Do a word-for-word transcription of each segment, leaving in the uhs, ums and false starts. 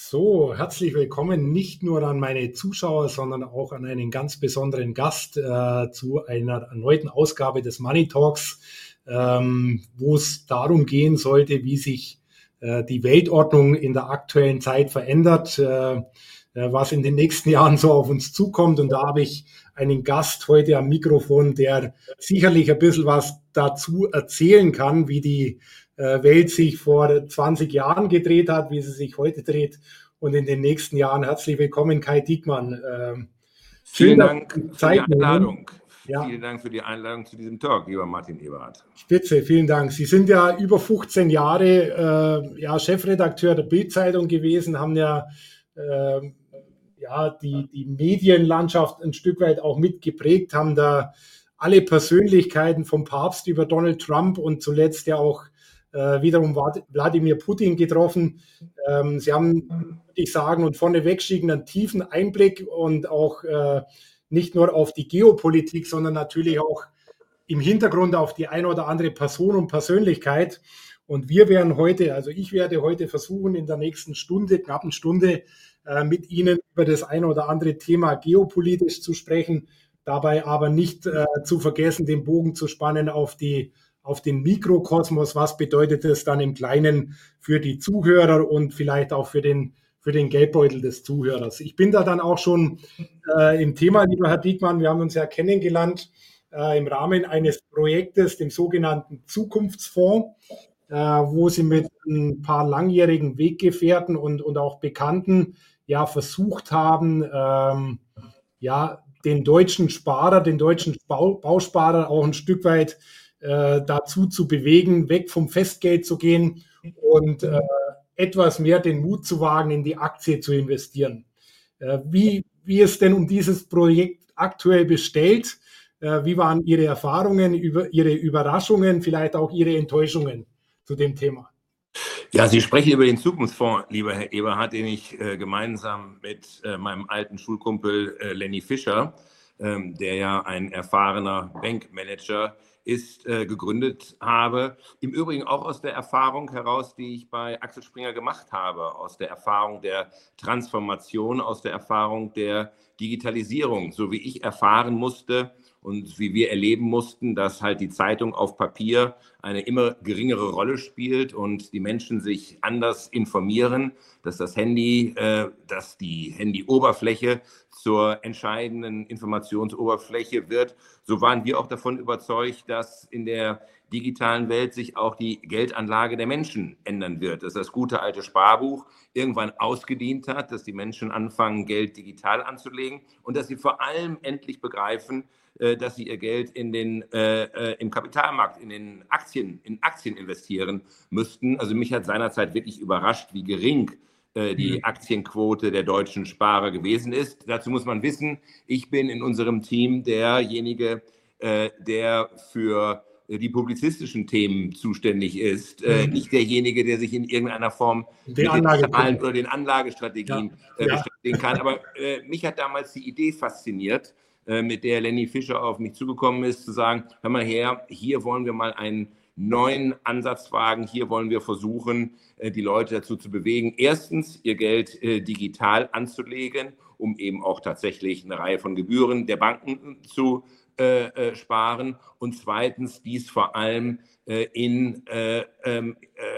So, herzlich willkommen nicht nur an meine Zuschauer, sondern auch an einen ganz besonderen Gast äh, zu einer erneuten Ausgabe des Money Talks, ähm, wo es darum gehen sollte, wie sich äh, die Weltordnung in der aktuellen Zeit verändert, äh, äh, was in den nächsten Jahren so auf uns zukommt. Und da habe ich einen Gast heute am Mikrofon, der sicherlich ein bisschen was dazu erzählen kann, wie die Welt sich vor zwanzig Jahren gedreht hat, wie sie sich heute dreht und in den nächsten Jahren. Herzlich willkommen, Kai Diekmann. Ähm, Vielen Dank für die Einladung. Ja. Vielen Dank für die Einladung zu diesem Talk, lieber Martin Eberhardt. Spitze, vielen Dank. Sie sind ja über fünfzehn Jahre äh, ja, Chefredakteur der Bild-Zeitung gewesen, haben ja, äh, ja die, die Medienlandschaft ein Stück weit auch mitgeprägt, haben da alle Persönlichkeiten vom Papst über Donald Trump und zuletzt ja auch Äh, wiederum Wladimir Putin getroffen. Ähm, Sie haben, würde ich sagen, und vorneweg schicken einen tiefen Einblick und auch äh, nicht nur auf die Geopolitik, sondern natürlich auch im Hintergrund auf die eine oder andere Person und Persönlichkeit. Und wir werden heute, also ich werde heute versuchen, in der nächsten Stunde, knappen Stunde, äh, mit Ihnen über das eine oder andere Thema geopolitisch zu sprechen, dabei aber nicht äh, zu vergessen, den Bogen zu spannen auf die auf den Mikrokosmos, was bedeutet es dann im Kleinen für die Zuhörer und vielleicht auch für den, für den Geldbeutel des Zuhörers. Ich bin da dann auch schon äh, im Thema, lieber Herr Diekmann, wir haben uns ja kennengelernt äh, im Rahmen eines Projektes, dem sogenannten Zukunftsfonds, äh, wo Sie mit ein paar langjährigen Weggefährten und, und auch Bekannten ja versucht haben, ähm, ja, den deutschen Sparer, den deutschen Bausparer auch ein Stück weit Äh, dazu zu bewegen, weg vom Festgeld zu gehen und äh, etwas mehr den Mut zu wagen, in die Aktie zu investieren. Äh, wie, wie ist denn um dieses Projekt aktuell bestellt? Äh, wie waren Ihre Erfahrungen, über, Ihre Überraschungen, vielleicht auch Ihre Enttäuschungen zu dem Thema? Ja, Sie sprechen über den Zukunftsfonds, lieber Herr Eberhardt, den ich äh, gemeinsam mit äh, meinem alten Schulkumpel äh, Lenny Fischer, ähm, der ja ein erfahrener Bankmanager ist, äh, gegründet habe. Im Übrigen auch aus der Erfahrung heraus, die ich bei Axel Springer gemacht habe, aus der Erfahrung der Transformation, aus der Erfahrung der Digitalisierung, so wie ich erfahren musste und wie wir erleben mussten, dass halt die Zeitung auf Papier eine immer geringere Rolle spielt und die Menschen sich anders informieren, dass das Handy, äh, dass die Handyoberfläche zur entscheidenden Informationsoberfläche wird. So waren wir auch davon überzeugt, dass in der digitalen Welt sich auch die Geldanlage der Menschen ändern wird, dass das gute alte Sparbuch irgendwann ausgedient hat, dass die Menschen anfangen, Geld digital anzulegen und dass sie vor allem endlich begreifen, dass sie ihr Geld in den, äh, im Kapitalmarkt, in den Aktien, in Aktien investieren müssten. Also mich hat seinerzeit wirklich überrascht, wie gering äh, die Aktienquote der deutschen Sparer gewesen ist. Dazu muss man wissen, ich bin in unserem Team derjenige, äh, der für die publizistischen Themen zuständig ist, mhm. äh, nicht derjenige, der sich in irgendeiner Form die mit den Zahlen oder den Anlagestrategien ja. äh, Ja. beschäftigen kann. Aber äh, mich hat damals die Idee fasziniert, äh, mit der Lenny Fischer auf mich zugekommen ist, zu sagen, hör mal her, hier wollen wir mal einen neuen Ansatz wagen, hier wollen wir versuchen, äh, die Leute dazu zu bewegen, erstens ihr Geld äh, digital anzulegen, um eben auch tatsächlich eine Reihe von Gebühren der Banken zu Äh, äh, sparen und zweitens dies vor allem äh, in äh, äh,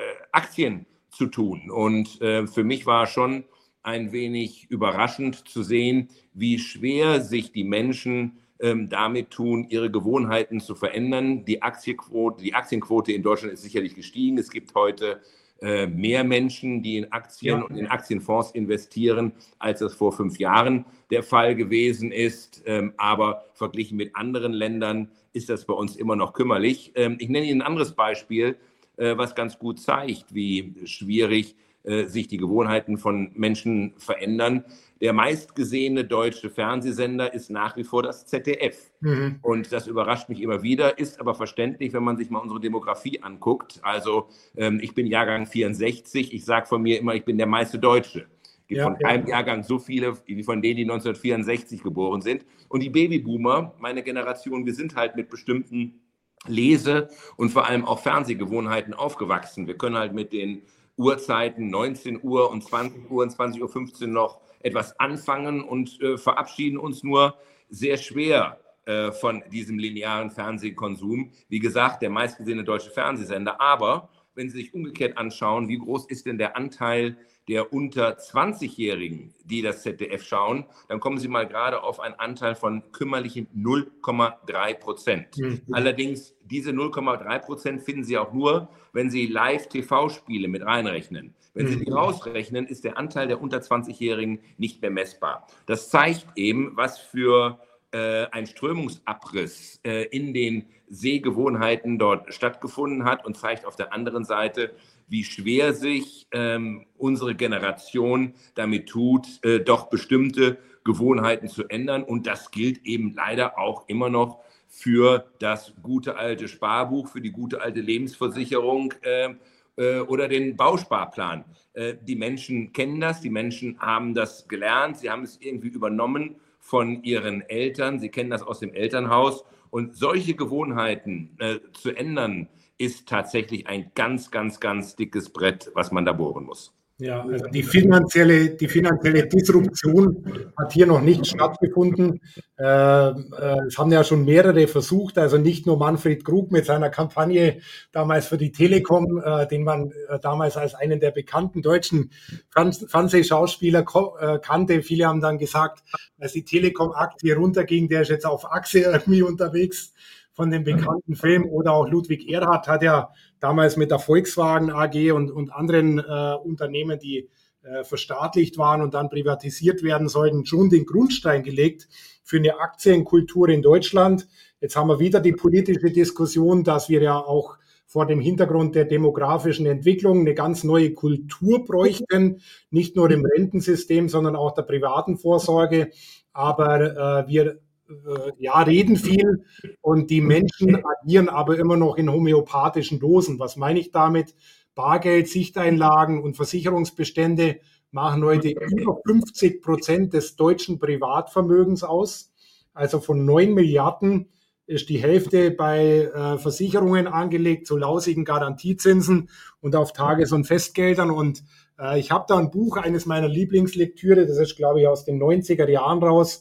Aktien zu tun. Und äh, für mich war schon ein wenig überraschend zu sehen, wie schwer sich die Menschen äh, damit tun, ihre Gewohnheiten zu verändern. Die Aktienquote, die Aktienquote in Deutschland ist sicherlich gestiegen. Es gibt heute äh, mehr Menschen, die in Aktien ja. und in Aktienfonds investieren, als das vor fünf Jahren der Fall gewesen ist. Ähm, aber verglichen mit anderen Ländern ist das bei uns immer noch kümmerlich. Ähm, ich nenne Ihnen ein anderes Beispiel, äh, was ganz gut zeigt, wie schwierig äh, sich die Gewohnheiten von Menschen verändern. Der meistgesehene deutsche Fernsehsender ist nach wie vor das Z D F. Mhm. Und das überrascht mich immer wieder, ist aber verständlich, wenn man sich mal unsere Demografie anguckt. Also ähm, ich bin Jahrgang vierundsechzig, ich sage von mir immer, ich bin der meiste Deutsche. Es gibt ja, von keinem ja. Jahrgang so viele wie von denen, die neunzehnhundertvierundsechzig geboren sind. Und die Babyboomer, meine Generation, wir sind halt mit bestimmten Lese- und vor allem auch Fernsehgewohnheiten aufgewachsen. Wir können halt mit den Uhrzeiten, neunzehn Uhr und zwanzig Uhr und zwanzig Uhr fünfzehn noch etwas anfangen und äh, verabschieden uns nur sehr schwer äh, von diesem linearen Fernsehkonsum. Wie gesagt, der meistgesehene deutsche Fernsehsender. Aber wenn Sie sich umgekehrt anschauen, wie groß ist denn der Anteil der unter zwanzigjährigen, die das Z D F schauen, dann kommen Sie mal gerade auf einen Anteil von kümmerlichen null Komma drei Prozent. Mhm. Allerdings, diese null Komma drei Prozent finden Sie auch nur, wenn Sie Live-T V-Spiele mit reinrechnen. Wenn Sie die rausrechnen, ist der Anteil der unter zwanzigjährigen nicht mehr messbar. Das zeigt eben, was für äh, ein Strömungsabriss äh, in den Sehgewohnheiten dort stattgefunden hat und zeigt auf der anderen Seite, wie schwer sich ähm, unsere Generation damit tut, äh, doch bestimmte Gewohnheiten zu ändern. Und das gilt eben leider auch immer noch für das gute alte Sparbuch, für die gute alte Lebensversicherung äh, äh, oder den Bausparplan. Äh, die Menschen kennen das, die Menschen haben das gelernt, sie haben es irgendwie übernommen von ihren Eltern, sie kennen das aus dem Elternhaus. Und solche Gewohnheiten äh, zu ändern, ist tatsächlich ein ganz, ganz, ganz dickes Brett, was man da bohren muss. Ja, also die finanzielle, die finanzielle Disruption hat hier noch nicht stattgefunden. Äh, äh, es haben ja schon mehrere versucht, also nicht nur Manfred Krug mit seiner Kampagne damals für die Telekom, äh, den man äh, damals als einen der bekannten deutschen Fernsehschauspieler äh, kannte. Viele haben dann gesagt, als die Telekom-Aktie runterging, der ist jetzt auf Achse irgendwie unterwegs von dem bekannten Film. Oder auch Ludwig Erhard hat ja damals mit der Volkswagen A G und, und anderen äh, Unternehmen, die äh, verstaatlicht waren und dann privatisiert werden sollten, schon den Grundstein gelegt für eine Aktienkultur in Deutschland. Jetzt haben wir wieder die politische Diskussion, dass wir ja auch vor dem Hintergrund der demografischen Entwicklung eine ganz neue Kultur bräuchten, nicht nur im Rentensystem, sondern auch der privaten Vorsorge. Aber äh, wir ja, reden viel und die Menschen agieren aber immer noch in homöopathischen Dosen. Was meine ich damit? Bargeld, Sichteinlagen und Versicherungsbestände machen heute über fünfzig Prozent des deutschen Privatvermögens aus. Also von neun Milliarden ist die Hälfte bei äh, Versicherungen angelegt, zu lausigen Garantiezinsen und auf Tages- und Festgeldern. Und äh, ich habe da ein Buch, eines meiner Lieblingslektüre, das ist, glaube ich, aus den neunziger Jahren raus,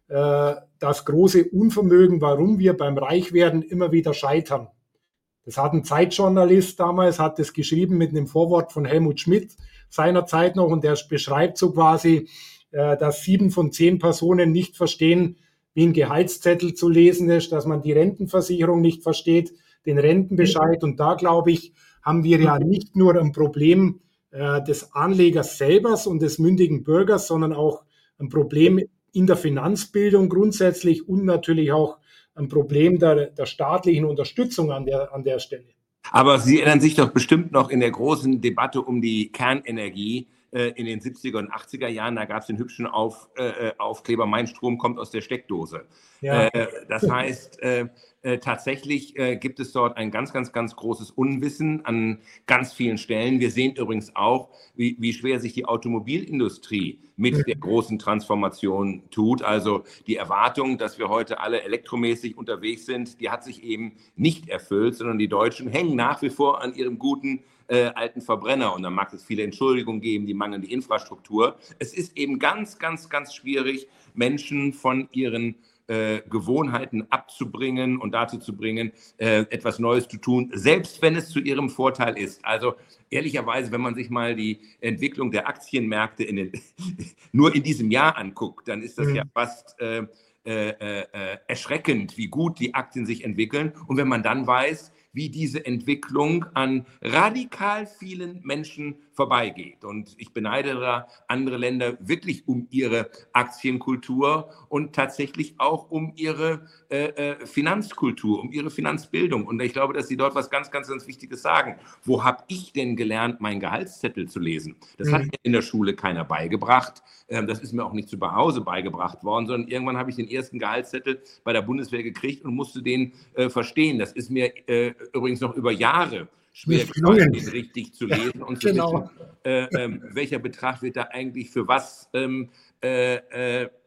das große Unvermögen, warum wir beim Reichwerden immer wieder scheitern. Das hat ein Zeitjournalist damals, hat das geschrieben mit einem Vorwort von Helmut Schmidt seinerzeit noch, und der beschreibt so quasi, dass sieben von zehn Personen nicht verstehen, wie ein Gehaltszettel zu lesen ist, dass man die Rentenversicherung nicht versteht, den Rentenbescheid. Und da, glaube ich, haben wir ja nicht nur ein Problem des Anlegers selbst und des mündigen Bürgers, sondern auch ein Problem in der Finanzbildung grundsätzlich und natürlich auch ein Problem der, der staatlichen Unterstützung an der, an der Stelle. Aber Sie erinnern sich doch bestimmt noch in der großen Debatte um die Kernenergie äh, in den siebziger und achtziger Jahren, da gab es den hübschen Auf, äh, Aufkleber, mein Strom kommt aus der Steckdose. Ja. Äh, das heißt, äh, äh, tatsächlich äh, gibt es dort ein ganz, ganz, ganz großes Unwissen an ganz vielen Stellen. Wir sehen übrigens auch, wie, wie schwer sich die Automobilindustrie mit der großen Transformation tut. Also die Erwartung, dass wir heute alle elektromäßig unterwegs sind, die hat sich eben nicht erfüllt, sondern die Deutschen hängen nach wie vor an ihrem guten äh, alten Verbrenner. Und da mag es viele Entschuldigungen geben, die mangelnde Infrastruktur. Es ist eben ganz, ganz, ganz schwierig, Menschen von ihren äh, Gewohnheiten abzubringen und dazu zu bringen, äh, etwas Neues zu tun, selbst wenn es zu ihrem Vorteil ist. Also ehrlicherweise, wenn man sich mal die Entwicklung der Aktienmärkte in den, nur in diesem Jahr anguckt, dann ist das mhm. ja fast äh, äh, äh, erschreckend, wie gut die Aktien sich entwickeln. Und wenn man dann weiß, wie diese Entwicklung an radikal vielen Menschen vorbeigeht. Und ich beneide da andere Länder wirklich um ihre Aktienkultur und tatsächlich auch um ihre äh, äh, Finanzkultur, um ihre Finanzbildung. Und ich glaube, dass Sie dort was ganz, ganz, ganz Wichtiges sagen. Wo habe ich denn gelernt, meinen Gehaltszettel zu lesen? Das mhm. hat mir in der Schule keiner beigebracht. Ähm, das ist mir auch nicht zu Hause beigebracht worden, sondern irgendwann habe ich den ersten Gehaltszettel bei der Bundeswehr gekriegt und musste den äh, verstehen. Das ist mir äh, übrigens noch über Jahre schwer gefallen, den richtig zu lesen und zu genau. wissen, äh, äh, welcher Betrag wird da eigentlich für was ähm, äh, äh,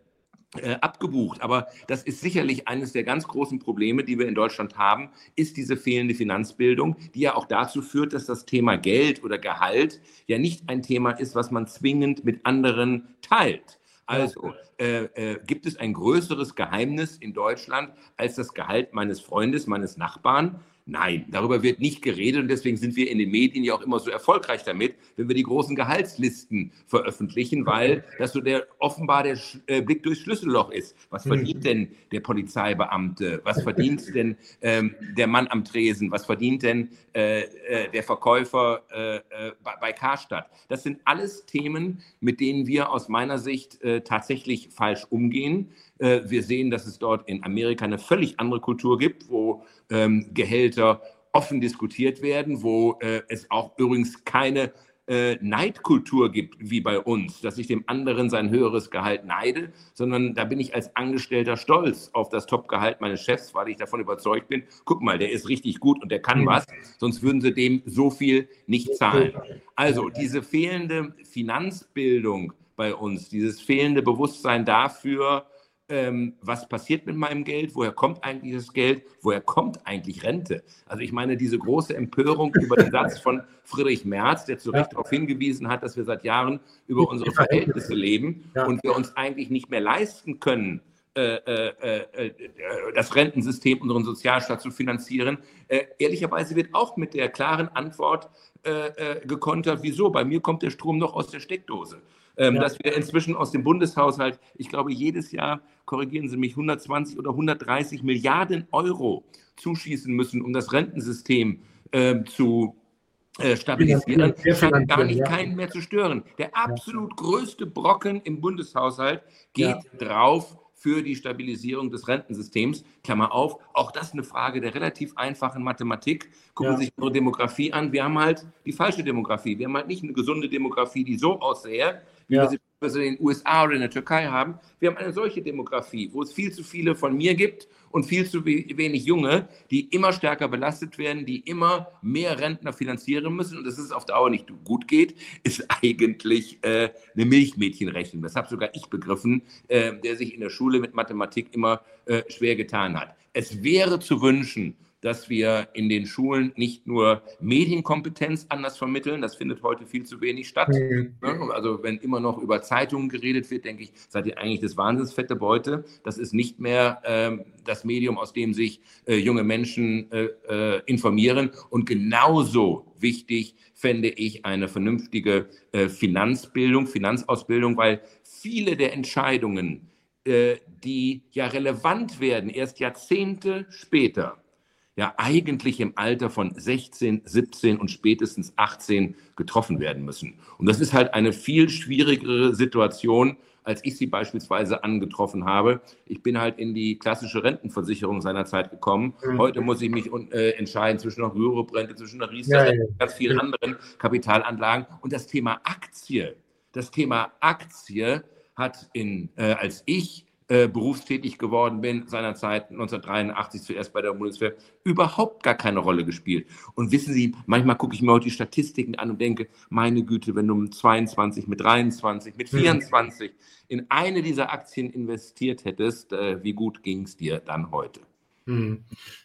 äh, abgebucht. Aber das ist sicherlich eines der ganz großen Probleme, die wir in Deutschland haben, ist diese fehlende Finanzbildung, die ja auch dazu führt, dass das Thema Geld oder Gehalt ja nicht ein Thema ist, was man zwingend mit anderen teilt. Also äh, äh, gibt es ein größeres Geheimnis in Deutschland als das Gehalt meines Freundes, meines Nachbarn? Nein, darüber wird nicht geredet und deswegen sind wir in den Medien ja auch immer so erfolgreich damit, wenn wir die großen Gehaltslisten veröffentlichen, weil das so der offenbar der äh, Blick durchs Schlüsselloch ist. Was verdient denn der Polizeibeamte? Was verdient denn ähm, der Mann am Tresen? Was verdient denn äh, äh, der Verkäufer äh, äh, bei, bei Karstadt? Das sind alles Themen, mit denen wir aus meiner Sicht äh, tatsächlich falsch umgehen. Äh, wir sehen, dass es dort in Amerika eine völlig andere Kultur gibt, wo ähm, Gehälter offen diskutiert werden, wo äh, es auch übrigens keine äh, Neidkultur gibt wie bei uns, dass ich dem anderen sein höheres Gehalt neide, sondern da bin ich als Angestellter stolz auf das Top-Gehalt meines Chefs, weil ich davon überzeugt bin, guck mal, der ist richtig gut und der kann was, sonst würden sie dem so viel nicht zahlen. Also diese fehlende Finanzbildung bei uns, dieses fehlende Bewusstsein dafür, Ähm, was passiert mit meinem Geld, woher kommt eigentlich das Geld, woher kommt eigentlich Rente? Also ich meine, diese große Empörung über den Satz von Friedrich Merz, der zu Recht ja. darauf hingewiesen hat, dass wir seit Jahren über unsere Verhältnisse leben ja. und wir uns eigentlich nicht mehr leisten können, äh, äh, äh, das Rentensystem, unseren Sozialstaat zu finanzieren. Äh, ehrlicherweise wird auch mit der klaren Antwort äh, äh, gekontert, wieso? Bei mir kommt der Strom noch aus der Steckdose. Ähm, ja. Dass wir inzwischen aus dem Bundeshaushalt, ich glaube, jedes Jahr, korrigieren Sie mich, hundertzwanzig oder hundertdreißig Milliarden Euro zuschießen müssen, um das Rentensystem äh, zu äh, stabilisieren, scheint gar nicht ja. keinen mehr zu stören. Der absolut größte Brocken im Bundeshaushalt geht ja. drauf für die Stabilisierung des Rentensystems. Klammer auf, auch das eine Frage der relativ einfachen Mathematik. Gucken ja. Sie sich unsere Demografie an. Wir haben halt die falsche Demografie. Wir haben halt nicht eine gesunde Demografie, die so aussähe, wie ja. wir sie in den U S A oder in der Türkei haben. Wir haben eine solche Demografie, wo es viel zu viele von mir gibt und viel zu wenig Junge, die immer stärker belastet werden, die immer mehr Rentner finanzieren müssen. Und dass es auf Dauer nicht gut geht, ist eigentlich äh, eine Milchmädchenrechnung. Das habe sogar ich begriffen, äh, der sich in der Schule mit Mathematik immer äh, schwer getan hat. Es wäre zu wünschen, dass wir in den Schulen nicht nur Medienkompetenz anders vermitteln, das findet heute viel zu wenig statt. Mhm. Also wenn immer noch über Zeitungen geredet wird, denke ich, seid ihr eigentlich das wahnsinnsfette Beute. Das ist nicht mehr ähm, das Medium, aus dem sich äh, junge Menschen äh, äh, informieren. Und genauso wichtig fände ich eine vernünftige äh, Finanzbildung, Finanzausbildung, weil viele der Entscheidungen, äh, die ja relevant werden, erst Jahrzehnte später, ja eigentlich im Alter von sechzehn, siebzehn und spätestens achtzehn getroffen werden müssen. Und das ist halt eine viel schwierigere Situation, als ich sie beispielsweise angetroffen habe. Ich bin halt in die klassische Rentenversicherung seinerzeit gekommen. Mhm. Heute muss ich mich äh, entscheiden zwischen einer Rürup-Rente, zwischen einer Riester-Rente, ja, ja. ganz vielen anderen Kapitalanlagen. Und das Thema Aktie, das Thema Aktie hat in, äh, als ich Äh, berufstätig geworden bin, seinerzeit neunzehnhundertdreiundachtzig zuerst bei der Bundeswehr, überhaupt gar keine Rolle gespielt. Und wissen Sie, manchmal gucke ich mir heute die Statistiken an und denke, meine Güte, wenn du mit zweiundzwanzig, mit dreiundzwanzig, mit vierundzwanzig in eine dieser Aktien investiert hättest, äh, wie gut ging es dir dann heute? Hm.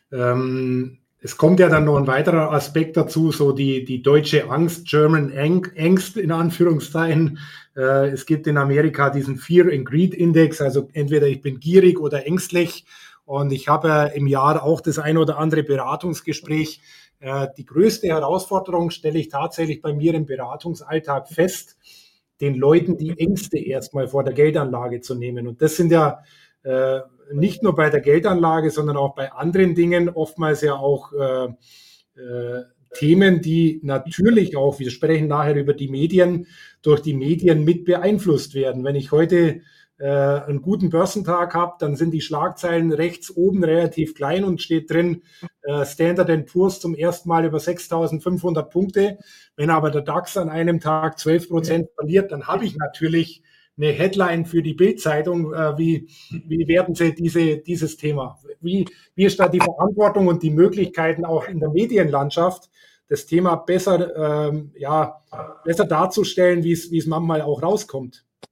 Ähm, es kommt ja dann noch ein weiterer Aspekt dazu, so die, die deutsche Angst, German Angst in Anführungszeichen. Äh, es gibt in Amerika diesen Fear and Greed Index, also entweder ich bin gierig oder ängstlich. Und ich habe ja im Jahr auch das ein oder andere Beratungsgespräch. Äh, die größte Herausforderung stelle ich tatsächlich bei mir im Beratungsalltag fest, den Leuten die Ängste erstmal vor der Geldanlage zu nehmen. Und das sind ja äh, nicht nur bei der Geldanlage, sondern auch bei anderen Dingen oftmals ja auch äh, äh, Themen, die natürlich auch, wir sprechen nachher über die Medien, durch die Medien mit beeinflusst werden. Wenn ich heute äh, einen guten Börsentag habe, dann sind die Schlagzeilen rechts oben relativ klein und steht drin, äh, Standard and Poor's zum ersten Mal über sechstausendfünfhundert Punkte. Wenn aber der DAX an einem Tag zwölf Prozent verliert, dann habe ich natürlich eine Headline für die Bild-Zeitung. Äh, wie, wie werden Sie diese, dieses Thema? Wie, wie ist da die Verantwortung und die Möglichkeiten auch in der Medienlandschaft, das Thema besser, ähm, ja, besser darzustellen, wie es, wie es manchmal auch rauskommt?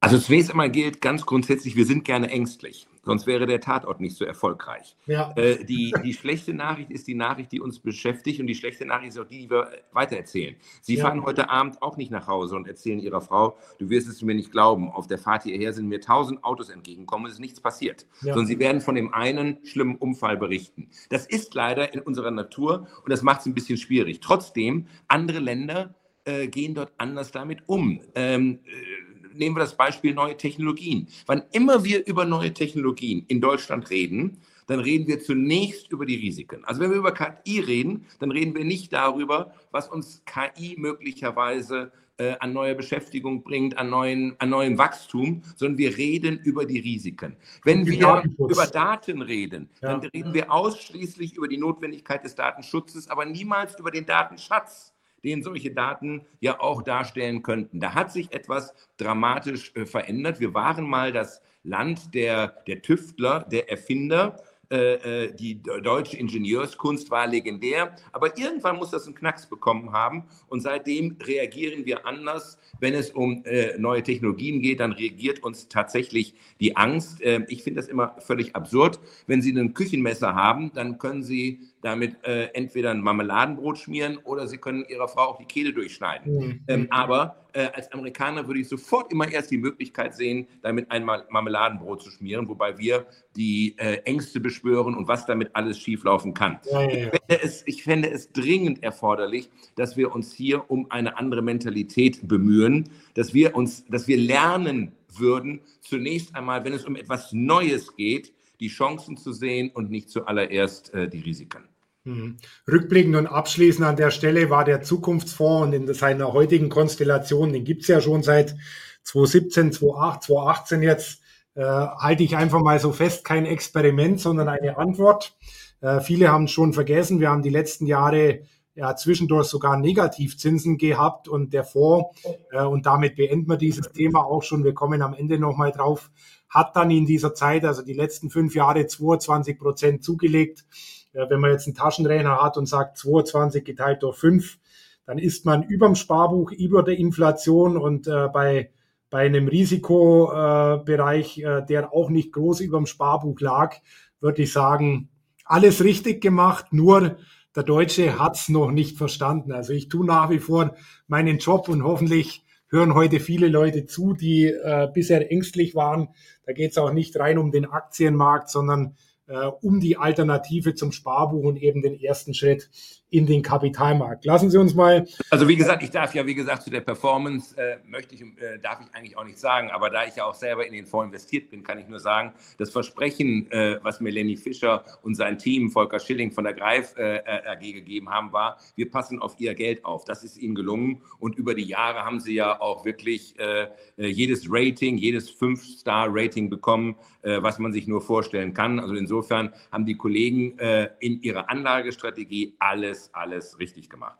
Also zunächst einmal gilt ganz grundsätzlich, wir sind gerne ängstlich, sonst wäre der Tatort nicht so erfolgreich. Ja. Äh, die, die schlechte Nachricht ist die Nachricht, die uns beschäftigt, und die schlechte Nachricht ist auch die, die wir weitererzählen. Sie Ja. fahren heute Abend auch nicht nach Hause und erzählen Ihrer Frau, du wirst es mir nicht glauben, auf der Fahrt hierher sind mir tausend Autos entgegengekommen, es ist nichts passiert. Ja. Sondern Sie werden von dem einen schlimmen Unfall berichten. Das ist leider in unserer Natur und das macht es ein bisschen schwierig. Trotzdem, andere Länder äh, gehen dort anders damit um. Ähm, äh, Nehmen wir das Beispiel neue Technologien. Wann immer wir über neue Technologien in Deutschland reden, dann reden wir zunächst über die Risiken. Also wenn wir über K I reden, dann reden wir nicht darüber, was uns K I möglicherweise äh, an neue Beschäftigung bringt, an, neuen, an neuem Wachstum, sondern wir reden über die Risiken. Wenn wir über Daten reden, dann ja. reden wir ausschließlich über die Notwendigkeit des Datenschutzes, aber niemals über den Datenschatz, den solche Daten ja auch darstellen könnten. Da hat sich etwas dramatisch äh, verändert. Wir waren mal das Land der, der Tüftler, der Erfinder. Äh, die deutsche Ingenieurskunst war legendär, aber irgendwann muss das einen Knacks bekommen haben und seitdem reagieren wir anders. Wenn es um äh, neue Technologien geht, dann reagiert uns tatsächlich die Angst. Äh, ich finde das immer völlig absurd. Wenn Sie ein Küchenmesser haben, dann können Sie damit äh, entweder ein Marmeladenbrot schmieren oder Sie können Ihrer Frau auch die Kehle durchschneiden. Mhm. Ähm, aber äh, als Amerikaner würde ich sofort immer erst die Möglichkeit sehen, damit ein Marmeladenbrot zu schmieren, wobei wir die äh, Ängste beschwören und was damit alles schieflaufen kann. Ja, ja, ja. Ich, fände es, ich fände es dringend erforderlich, dass wir uns hier um eine andere Mentalität bemühen, dass wir uns, dass wir lernen würden, zunächst einmal, wenn es um etwas Neues geht, die Chancen zu sehen und nicht zuallererst äh, die Risiken. Mhm. Rückblickend und abschließend an der Stelle war der Zukunftsfonds und in seiner heutigen Konstellation, den gibt es ja schon seit zwanzig siebzehn, zwanzig achtzehn, zwanzig achtzehn jetzt, äh, halte ich einfach mal so fest, kein Experiment, sondern eine Antwort. Äh, viele haben es schon vergessen, wir haben die letzten Jahre ja zwischendurch sogar Negativzinsen gehabt und der Fonds, äh, und damit beenden wir dieses Thema auch schon, wir kommen am Ende nochmal drauf, hat dann in dieser Zeit, also die letzten fünf Jahre, zweiundzwanzig Prozent zugelegt. Wenn man jetzt einen Taschenrechner hat und sagt zweiundzwanzig geteilt durch fünf, dann ist man über dem Sparbuch, über der Inflation und äh, bei, bei einem Risikobereich, äh, äh, der auch nicht groß über dem Sparbuch lag, würde ich sagen, alles richtig gemacht, nur der Deutsche hat es noch nicht verstanden. Also ich tue nach wie vor meinen Job und hoffentlich hören heute viele Leute zu, die äh, bisher ängstlich waren. Da geht es auch nicht rein um den Aktienmarkt, sondern Uh, um die Alternative zum Sparbuch und eben den ersten Schritt in den Kapitalmarkt. Lassen Sie uns mal... Also wie gesagt, ich darf ja, wie gesagt, zu der Performance äh, möchte ich, äh, darf ich eigentlich auch nicht sagen, aber da ich ja auch selber in den Fonds investiert bin, kann ich nur sagen, das Versprechen, äh, was mir Lenny Fischer und sein Team, Volker Schilling von der Greif äh, A G gegeben haben, war, wir passen auf ihr Geld auf. Das ist ihnen gelungen und über die Jahre haben sie ja auch wirklich äh, jedes Rating, jedes Fünf-Star-Rating bekommen, äh, was man sich nur vorstellen kann. Also insofern haben die Kollegen äh, in ihrer Anlagestrategie alles alles richtig gemacht.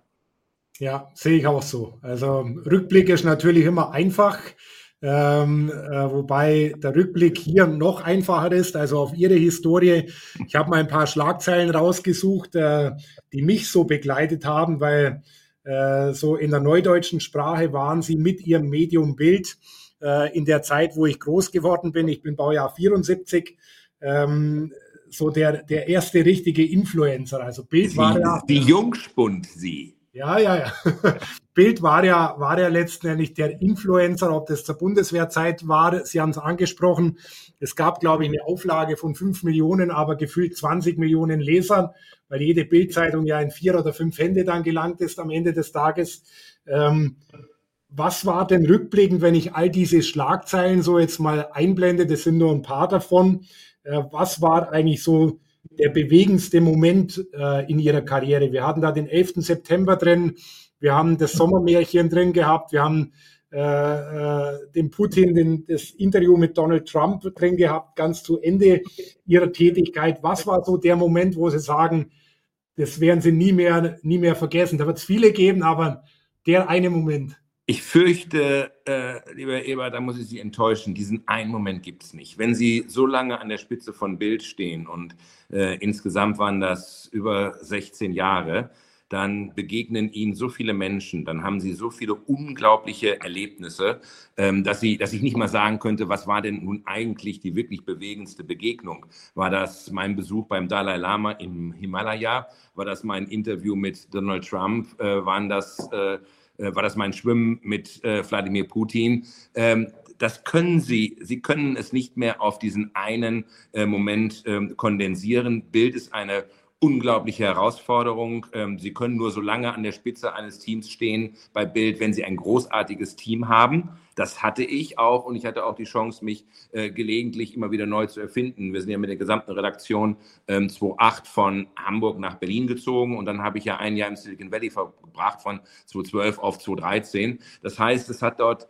Ja, sehe ich auch so. Also Rückblick ist natürlich immer einfach, ähm, äh, wobei der Rückblick hier noch einfacher ist, also auf Ihre Historie. Ich habe mal ein paar Schlagzeilen rausgesucht, äh, die mich so begleitet haben, weil äh, so in der neudeutschen Sprache waren Sie mit Ihrem Medium Bild äh, in der Zeit, wo ich groß geworden bin. Ich bin Baujahr vierundsiebzig. Ähm, so der, der erste richtige Influencer. Also Bild Sie, war ja... Die Jungspund, Sie. Ja, ja, ja. Bild war ja, war ja letztendlich der Influencer, ob das zur Bundeswehrzeit war. Sie haben es angesprochen. Es gab, glaube ich, eine Auflage von fünf Millionen, aber gefühlt zwanzig Millionen Lesern, weil jede Bildzeitung ja in vier oder fünf Hände dann gelangt ist am Ende des Tages. Ähm, was war denn rückblickend, wenn ich all diese Schlagzeilen so jetzt mal einblende? Das sind nur ein paar davon. Was war eigentlich so der bewegendste Moment äh, in Ihrer Karriere? Wir hatten da den elften September drin, wir haben das Sommermärchen drin gehabt, wir haben äh, äh, den Putin, den, das Interview mit Donald Trump drin gehabt, ganz zu Ende Ihrer Tätigkeit. Was war so der Moment, wo Sie sagen, das werden Sie nie mehr, nie mehr vergessen? Da wird es viele geben, aber der eine Moment. Ich fürchte, äh, lieber Eber, da muss ich Sie enttäuschen, diesen einen Moment gibt es nicht. Wenn Sie so lange an der Spitze von Bild stehen und äh, insgesamt waren das über sechzehn Jahre, dann begegnen ihnen so viele Menschen, dann haben sie so viele unglaubliche Erlebnisse, ähm, dass, sie, dass ich nicht mal sagen könnte, was war denn nun eigentlich die wirklich bewegendste Begegnung? War das mein Besuch beim Dalai Lama im Himalaya? War das mein Interview mit Donald Trump? Äh, waren das, äh, war das mein Schwimmen mit äh, Wladimir Putin? Ähm, das können Sie, Sie können es nicht mehr auf diesen einen äh, Moment ähm, kondensieren. Bild ist eine unglaubliche Herausforderung. Ähm, Sie können nur so lange an der Spitze eines Teams stehen bei Bild, wenn Sie ein großartiges Team haben. Das hatte ich auch und ich hatte auch die Chance, mich äh, gelegentlich immer wieder neu zu erfinden. Wir sind ja mit der gesamten Redaktion ähm, zweitausendacht von Hamburg nach Berlin gezogen und dann habe ich ja ein Jahr im Silicon Valley verbracht von zweitausendzwölf auf zweitausenddreizehn. Das heißt, es hat dort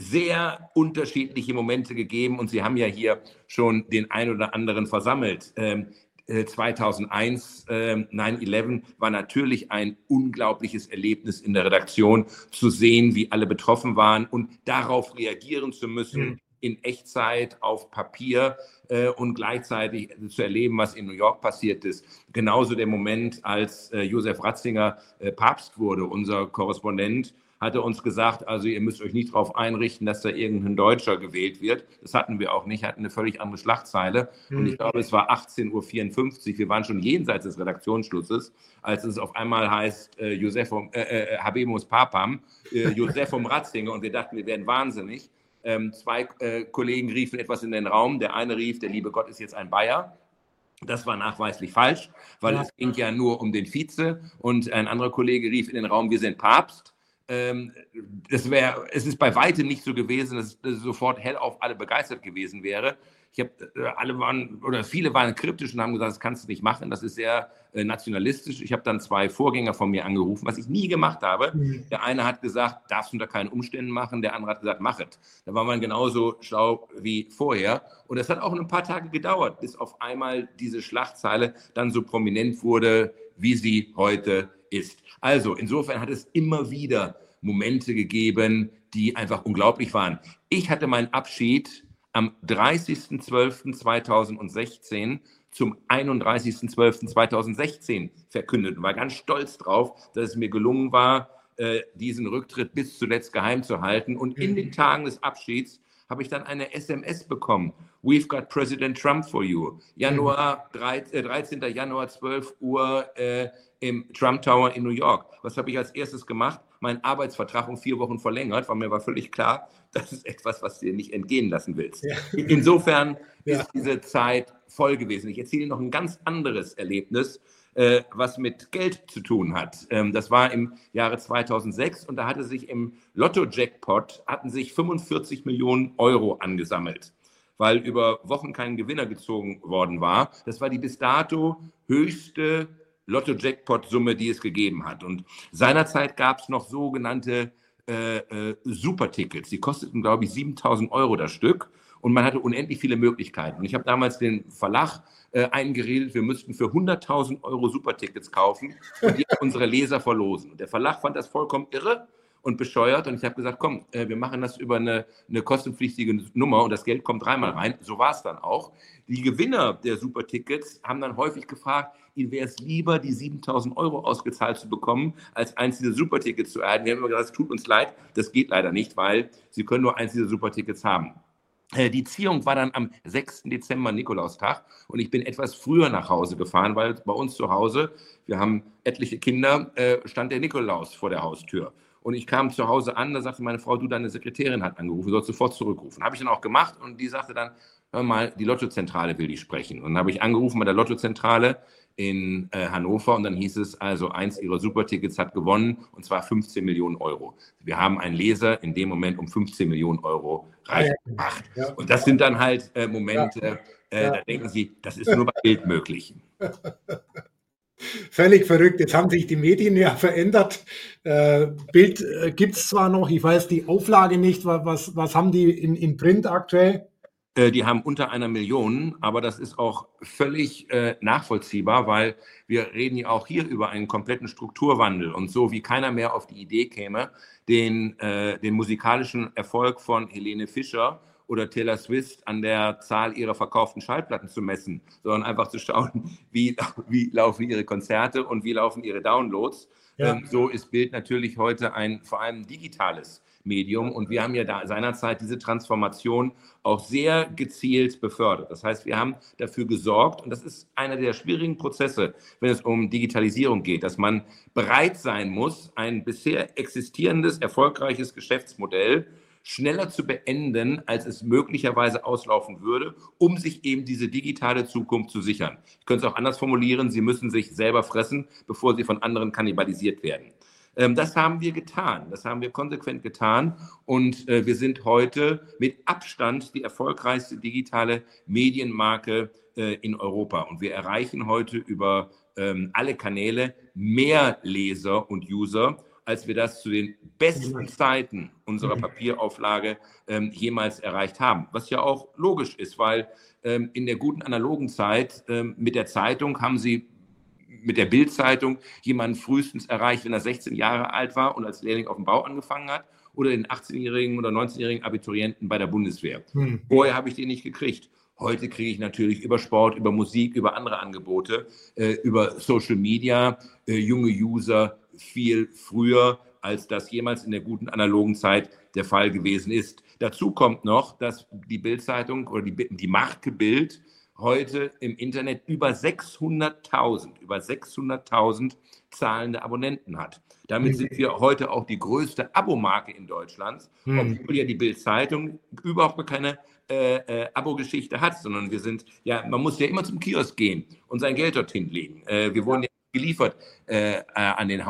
sehr unterschiedliche Momente gegeben und Sie haben ja hier schon den ein oder anderen versammelt. Ähm, zweitausendeins, äh, nine eleven, war natürlich ein unglaubliches Erlebnis in der Redaktion, zu sehen, wie alle betroffen waren und darauf reagieren zu müssen, mhm. in Echtzeit, auf Papier äh, und gleichzeitig zu erleben, was in New York passiert ist. Genauso der Moment, als äh, Josef Ratzinger äh, Papst wurde, unser Korrespondent, hatte uns gesagt, also ihr müsst euch nicht darauf einrichten, dass da irgendein Deutscher gewählt wird. Das hatten wir auch nicht, hatten eine völlig andere Schlagzeile. Mhm. Und ich glaube, es war achtzehn Uhr vierundfünfzig, wir waren schon jenseits des Redaktionsschlusses, als es auf einmal heißt, äh, Josephum, äh, äh, Habemus Papam, äh, Josephum Ratzinger, und wir dachten, wir werden wahnsinnig. Ähm, zwei äh, Kollegen riefen etwas in den Raum. Der eine rief, der liebe Gott ist jetzt ein Bayer. Das war nachweislich falsch, weil ja. es ging ja nur um den Vize. Und ein anderer Kollege rief in den Raum, wir sind Papst. Ähm, das wär, es ist bei weitem nicht so gewesen, dass, dass sofort hellauf alle begeistert gewesen wäre. Ich habe, äh, alle waren, oder viele waren kritisch und haben gesagt, das kannst du nicht machen, das ist sehr äh, nationalistisch. Ich habe dann zwei Vorgänger von mir angerufen, was ich nie gemacht habe. Mhm. Der eine hat gesagt, darfst du unter keinen Umständen machen, der andere hat gesagt, mach es. Da war man genauso schlau wie vorher. Und es hat auch ein paar Tage gedauert, bis auf einmal diese Schlagzeile dann so prominent wurde, wie sie heute ist. Also insofern hat es immer wieder Momente gegeben, die einfach unglaublich waren. Ich hatte meinen Abschied am dreißigsten zwölften zweitausendsechzehn zum einunddreißigsten zwölften zweitausendsechzehn verkündet und war ganz stolz drauf, dass es mir gelungen war, diesen Rücktritt bis zuletzt geheim zu halten. Und in den Tagen des Abschieds habe ich dann eine S M S bekommen. We've got President Trump for you. Januar, dreizehnten Januar, zwölf Uhr äh, im Trump Tower in New York. Was habe ich als erstes gemacht? Meinen Arbeitsvertrag um vier Wochen verlängert, weil mir war völlig klar, das ist etwas, was du dir nicht entgehen lassen willst. Ja. Insofern ja. ist diese Zeit voll gewesen. Ich erzähle noch ein ganz anderes Erlebnis, äh, was mit Geld zu tun hat. Ähm, das war im Jahre zweitausendsechs und da hatte sich im Lotto-Jackpot hatten sich fünfundvierzig Millionen Euro angesammelt, weil über Wochen kein Gewinner gezogen worden war. Das war die bis dato höchste Lotto-Jackpot-Summe, die es gegeben hat. Und seinerzeit gab es noch sogenannte äh, äh, Supertickets. Die kosteten, glaube ich, siebentausend Euro das Stück. Und man hatte unendlich viele Möglichkeiten. Und ich habe damals den Verlag äh, eingeredet, wir müssten für hunderttausend Euro Supertickets kaufen und die unsere Leser verlosen. Und der Verlag fand das vollkommen irre und bescheuert. Und ich habe gesagt, komm, äh, wir machen das über eine, eine kostenpflichtige Nummer und das Geld kommt dreimal rein. So war es dann auch. Die Gewinner der Supertickets haben dann häufig gefragt, ihnen wäre es lieber, die siebentausend Euro ausgezahlt zu bekommen, als eins dieser Supertickets zu erhalten. Wir haben immer gesagt, es tut uns leid, das geht leider nicht, weil sie können nur eins dieser Supertickets haben. Die Ziehung war dann am sechsten Dezember, Nikolaustag, und ich bin etwas früher nach Hause gefahren, weil bei uns zu Hause, wir haben etliche Kinder, äh, stand der Nikolaus vor der Haustür. Und ich kam zu Hause an, da sagte meine Frau, du, deine Sekretärin hat angerufen, du sollst sofort zurückrufen. Habe ich dann auch gemacht und die sagte dann, hör mal, die Lottozentrale will die sprechen. Und dann habe ich angerufen bei der Lottozentrale in äh, Hannover und dann hieß es, also eins ihrer Supertickets hat gewonnen und zwar fünfzehn Millionen Euro. Wir haben einen Leser in dem Moment um fünfzehn Millionen Euro reich gemacht. Ja. Und das sind dann halt äh, Momente, ja. äh, ja. da denken Sie, das ist nur bei Bild möglich. Völlig verrückt. Jetzt haben sich die Medien ja verändert. Äh, Bild äh, gibt es zwar noch, ich weiß die Auflage nicht, was, was haben die in, in Print aktuell? Die haben unter einer Million, aber das ist auch völlig äh, nachvollziehbar, weil wir reden ja auch hier über einen kompletten Strukturwandel und so wie keiner mehr auf die Idee käme, den, äh, den musikalischen Erfolg von Helene Fischer oder Taylor Swift an der Zahl ihrer verkauften Schallplatten zu messen, sondern einfach zu schauen, wie, wie laufen ihre Konzerte und wie laufen ihre Downloads. Ja. Ähm, so ist Bild natürlich heute ein vor allem digitales Medium und wir haben ja da seinerzeit diese Transformation auch sehr gezielt befördert. Das heißt, wir haben dafür gesorgt, und das ist einer der schwierigen Prozesse, wenn es um Digitalisierung geht, dass man bereit sein muss, ein bisher existierendes, erfolgreiches Geschäftsmodell schneller zu beenden, als es möglicherweise auslaufen würde, um sich eben diese digitale Zukunft zu sichern. Ich könnte es auch anders formulieren, Sie müssen sich selber fressen, bevor Sie von anderen kannibalisiert werden. Das haben wir getan, das haben wir konsequent getan und wir sind heute mit Abstand die erfolgreichste digitale Medienmarke in Europa. Und wir erreichen heute über alle Kanäle mehr Leser und User, als wir das zu den besten Zeiten unserer Papierauflage ähm, jemals erreicht haben. Was ja auch logisch ist, weil ähm, in der guten analogen Zeit ähm, mit der Zeitung haben Sie mit der Bild-Zeitung jemanden frühestens erreicht, wenn er sechzehn Jahre alt war und als Lehrling auf dem Bau angefangen hat, oder den achtzehnjährigen oder neunzehnjährigen Abiturienten bei der Bundeswehr. Hm. Vorher habe ich den nicht gekriegt. Heute kriege ich natürlich über Sport, über Musik, über andere Angebote, äh, über Social Media, äh, junge User viel früher, als das jemals in der guten analogen Zeit der Fall gewesen ist. Dazu kommt noch, dass die Bild-Zeitung oder die, die Marke Bild heute im Internet über sechshunderttausend, über sechshunderttausend zahlende Abonnenten hat. Damit sind wir heute auch die größte Abomarke in Deutschland, hm. obwohl ja die Bild-Zeitung überhaupt keine äh, äh, Abo-Geschichte hat, sondern wir sind, ja, man muss ja immer zum Kiosk gehen und sein Geld dorthin legen. Äh, wir wurden ja geliefert äh, an den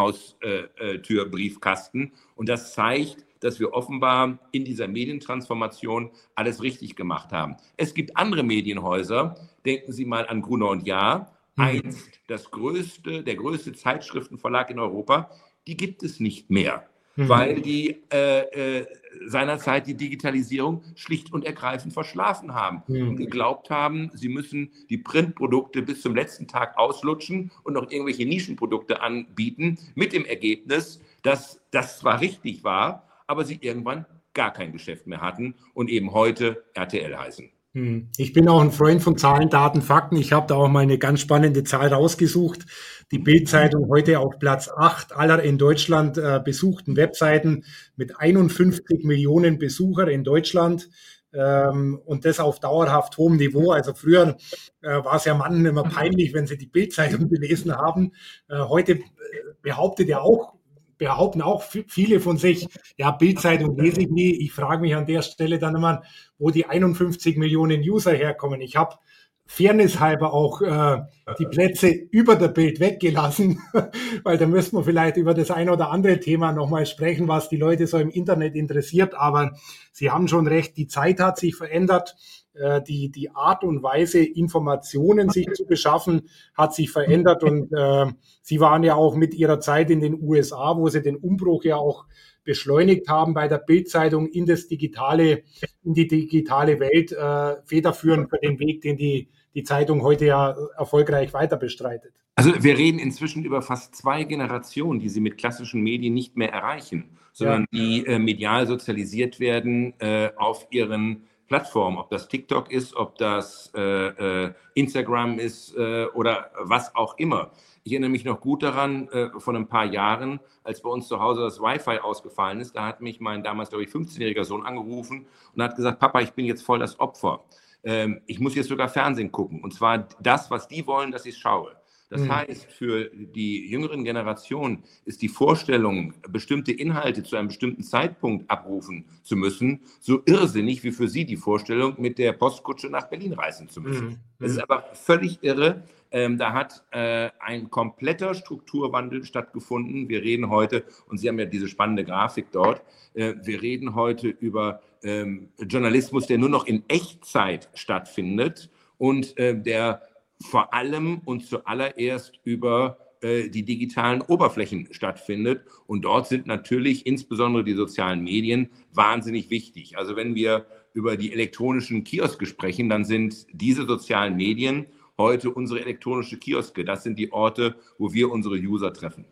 Haustürbriefkasten äh, und das zeigt, dass wir offenbar in dieser Medientransformation alles richtig gemacht haben. Es gibt andere Medienhäuser, denken Sie mal an Gruner und Jahr, mhm. einst das größte, der größte Zeitschriftenverlag in Europa, die gibt es nicht mehr, mhm. weil die äh, äh, seinerzeit die Digitalisierung schlicht und ergreifend verschlafen haben mhm. und geglaubt haben, sie müssen die Printprodukte bis zum letzten Tag auslutschen und noch irgendwelche Nischenprodukte anbieten, mit dem Ergebnis, dass das zwar richtig war, aber sie irgendwann gar kein Geschäft mehr hatten und eben heute R T L heißen. Ich bin auch ein Freund von Zahlen, Daten, Fakten. Ich habe da auch mal eine ganz spannende Zahl rausgesucht. Die Bild-Zeitung heute auf Platz acht aller in Deutschland äh, besuchten Webseiten mit einundfünfzig Millionen Besucher in Deutschland. Ähm, und das auf dauerhaft hohem Niveau. Also früher äh, war es ja manchen immer peinlich, wenn sie die Bild-Zeitung gelesen haben. Äh, heute behauptet ja auch, behaupten auch viele von sich, ja, Bild-Zeitung lese ich nie. Ich frage mich an der Stelle dann immer, wo die einundfünfzig Millionen User herkommen. Ich habe fairnesshalber auch äh, die Plätze über der Bild weggelassen, weil da müssten wir vielleicht über das ein oder andere Thema nochmal sprechen, was die Leute so im Internet interessiert. Aber Sie haben schon recht, die Zeit hat sich verändert. Die, die Art und Weise, Informationen sich zu beschaffen, hat sich verändert und äh, Sie waren ja auch mit Ihrer Zeit in den U S A, wo Sie den Umbruch ja auch beschleunigt haben bei der Bild-Zeitung in das digitale, in die digitale Welt, äh, federführend für den Weg, den die, die Zeitung heute ja erfolgreich weiter bestreitet. Also wir reden inzwischen über fast zwei Generationen, die Sie mit klassischen Medien nicht mehr erreichen, sondern ja. die äh, medial sozialisiert werden äh, auf ihren Plattform, ob das TikTok ist, ob das äh, äh, Instagram ist äh, oder was auch immer. Ich erinnere mich noch gut daran, äh, vor ein paar Jahren, als bei uns zu Hause das Wi-Fi ausgefallen ist, da hat mich mein damals, glaube ich, fünfzehnjähriger Sohn angerufen und hat gesagt, Papa, ich bin jetzt voll das Opfer. Ähm, ich muss jetzt sogar Fernsehen gucken. Und zwar das, was die wollen, dass ich schaue. Das mhm. heißt, für die jüngeren Generationen ist die Vorstellung, bestimmte Inhalte zu einem bestimmten Zeitpunkt abrufen zu müssen, so irrsinnig wie für sie die Vorstellung, mit der Postkutsche nach Berlin reisen zu müssen. Mhm. Das ist aber völlig irre. Ähm, da hat äh, ein kompletter Strukturwandel stattgefunden. Wir reden heute, und Sie haben ja diese spannende Grafik dort, äh, wir reden heute über ähm, Journalismus, der nur noch in Echtzeit stattfindet und äh, der vor allem und zuallererst über äh, die digitalen Oberflächen stattfindet. Und dort sind natürlich insbesondere die sozialen Medien wahnsinnig wichtig. Also wenn wir über die elektronischen Kioske sprechen, dann sind diese sozialen Medien heute unsere elektronische Kioske. Das sind die Orte, wo wir unsere User treffen.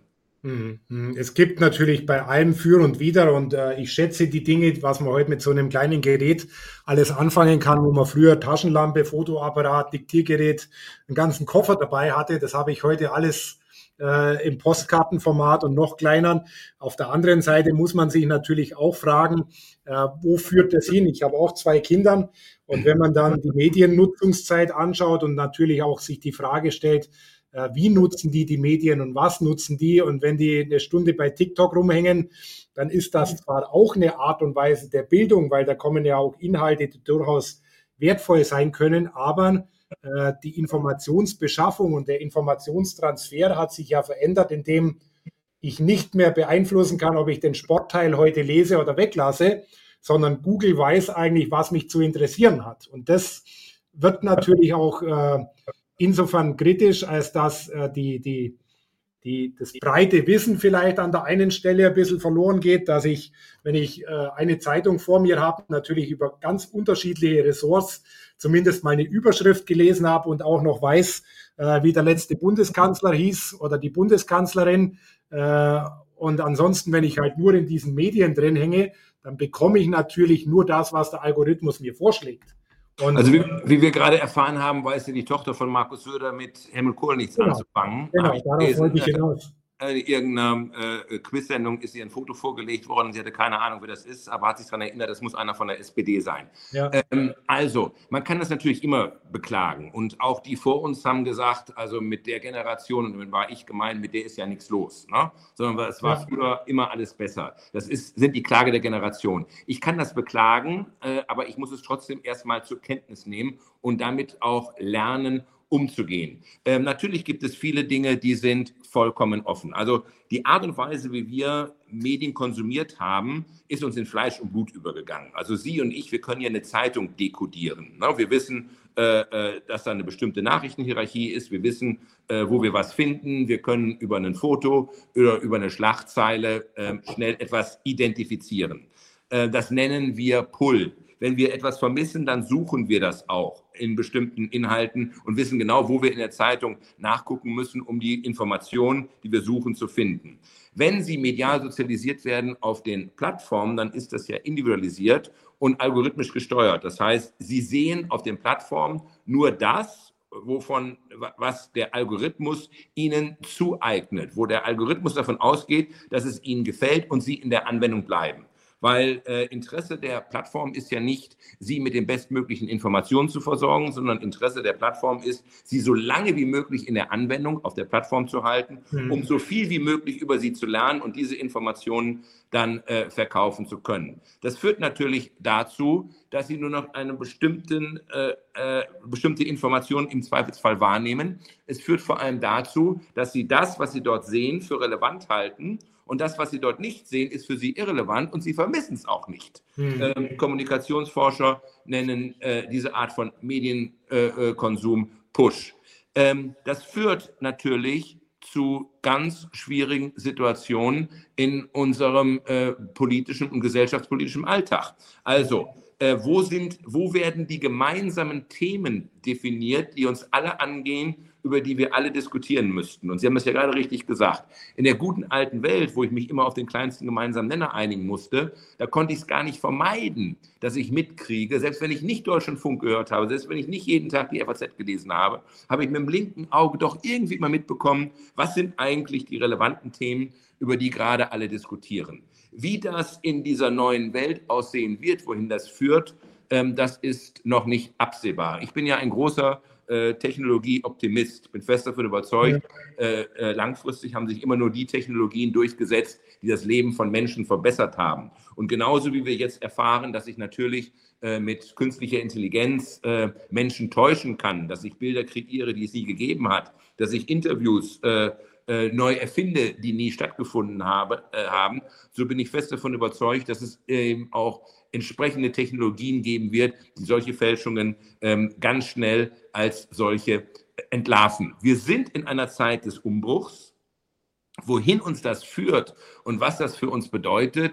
Es gibt natürlich bei allem für und wider und äh, ich schätze die Dinge, was man heute mit so einem kleinen Gerät alles anfangen kann, wo man früher Taschenlampe, Fotoapparat, Diktiergerät, einen ganzen Koffer dabei hatte. Das habe ich heute alles äh, im Postkartenformat und noch kleiner. Auf der anderen Seite muss man sich natürlich auch fragen, äh, wo führt das hin? Ich habe auch zwei Kinder und wenn man dann die Mediennutzungszeit anschaut und natürlich auch sich die Frage stellt, wie nutzen die die Medien und was nutzen die? Und wenn die eine Stunde bei TikTok rumhängen, dann ist das zwar auch eine Art und Weise der Bildung, weil da kommen ja auch Inhalte, die durchaus wertvoll sein können, aber äh, die Informationsbeschaffung und der Informationstransfer hat sich ja verändert, indem ich nicht mehr beeinflussen kann, ob ich den Sportteil heute lese oder weglasse, sondern Google weiß eigentlich, was mich zu interessieren hat. Und das wird natürlich auch äh, insofern kritisch, als dass äh, die, die, die, das breite Wissen vielleicht an der einen Stelle ein bisschen verloren geht, dass ich, wenn ich äh, eine Zeitung vor mir habe, natürlich über ganz unterschiedliche Ressorts zumindest mal eine Überschrift gelesen habe und auch noch weiß, äh, wie der letzte Bundeskanzler hieß oder die Bundeskanzlerin. Äh, und ansonsten, wenn ich halt nur in diesen Medien drin hänge, dann bekomme ich natürlich nur das, was der Algorithmus mir vorschlägt. Und also wie, wie wir gerade erfahren haben, weiß ja die Tochter von Markus Söder mit Helmut Kohl nichts genau, anzufangen. Genau, darauf gelesen, wollte ich hinaus. In irgendeiner äh, Quiz-Sendung ist ihr ein Foto vorgelegt worden. Sie hatte keine Ahnung, wer das ist, aber hat sich daran erinnert, das muss einer von der S P D sein. Ja. Ähm, also, man kann das natürlich immer beklagen. Und auch die vor uns haben gesagt, also mit der Generation, und damit war ich gemeint, mit der ist ja nichts los. Ne? Sondern es war ja. früher immer alles besser. Das ist, sind die Klage der Generation. Ich kann das beklagen, äh, aber ich muss es trotzdem erstmal zur Kenntnis nehmen und damit auch lernen, umzugehen. Ähm, natürlich gibt es viele Dinge, die sind vollkommen offen. Also die Art und Weise, wie wir Medien konsumiert haben, ist uns in Fleisch und Blut übergegangen. Also Sie und ich, wir können ja eine Zeitung dekodieren. Ne? Wir wissen, äh, äh, dass da eine bestimmte Nachrichtenhierarchie ist. Wir wissen, äh, wo wir was finden. Wir können über ein Foto oder über eine Schlagzeile äh, schnell etwas identifizieren. Äh, das nennen wir Pull. Wenn wir etwas vermissen, dann suchen wir das auch in bestimmten Inhalten und wissen genau, wo wir in der Zeitung nachgucken müssen, um die Informationen, die wir suchen, zu finden. Wenn sie medial sozialisiert werden auf den Plattformen, dann ist das ja individualisiert und algorithmisch gesteuert. Das heißt, sie sehen auf den Plattformen nur das, wovon, was der Algorithmus ihnen zueignet, wo der Algorithmus davon ausgeht, dass es ihnen gefällt und sie in der Anwendung bleiben. Weil äh, Interesse der Plattform ist ja nicht, sie mit den bestmöglichen Informationen zu versorgen, sondern Interesse der Plattform ist, sie so lange wie möglich in der Anwendung auf der Plattform zu halten, mhm. um so viel wie möglich über sie zu lernen und diese Informationen dann äh, verkaufen zu können. Das führt natürlich dazu, dass sie nur noch eine bestimmten, äh, äh, bestimmte Information im Zweifelsfall wahrnehmen. Es führt vor allem dazu, dass sie das, was sie dort sehen, für relevant halten. Und das, was sie dort nicht sehen, ist für sie irrelevant und sie vermissen es auch nicht. Mhm. Ähm, Kommunikationsforscher nennen äh, diese Art von Medienkonsum äh, Push. Ähm, das führt natürlich zu ganz schwierigen Situationen in unserem äh, politischen und gesellschaftspolitischen Alltag. Also, äh, wo sind, wo werden die gemeinsamen Themen definiert, die uns alle angehen, über die wir alle diskutieren müssten? Und Sie haben es ja gerade richtig gesagt. In der guten alten Welt, wo ich mich immer auf den kleinsten gemeinsamen Nenner einigen musste, da konnte ich es gar nicht vermeiden, dass ich mitkriege, selbst wenn ich nicht Deutschlandfunk gehört habe, selbst wenn ich nicht jeden Tag die F A Z gelesen habe, habe ich mit dem linken Auge doch irgendwie mal mitbekommen, was sind eigentlich die relevanten Themen, über die gerade alle diskutieren. Wie das in dieser neuen Welt aussehen wird, wohin das führt, ähm, das ist noch nicht absehbar. Ich bin ja ein großer äh, Technologie-Optimist, bin fest davon überzeugt, ja. äh, äh, langfristig haben sich immer nur die Technologien durchgesetzt, die das Leben von Menschen verbessert haben. Und genauso wie wir jetzt erfahren, dass ich natürlich äh, mit künstlicher Intelligenz äh, Menschen täuschen kann, dass ich Bilder kreiere, die es nie gegeben hat, dass ich Interviews äh, äh, neu erfinde, die nie stattgefunden habe, äh, haben, so bin ich fest davon überzeugt, dass es eben auch entsprechende Technologien geben wird, die solche Fälschungen ähm, ganz schnell als solche entlarven. Wir sind in einer Zeit des Umbruchs. Wohin uns das führt und was das für uns bedeutet,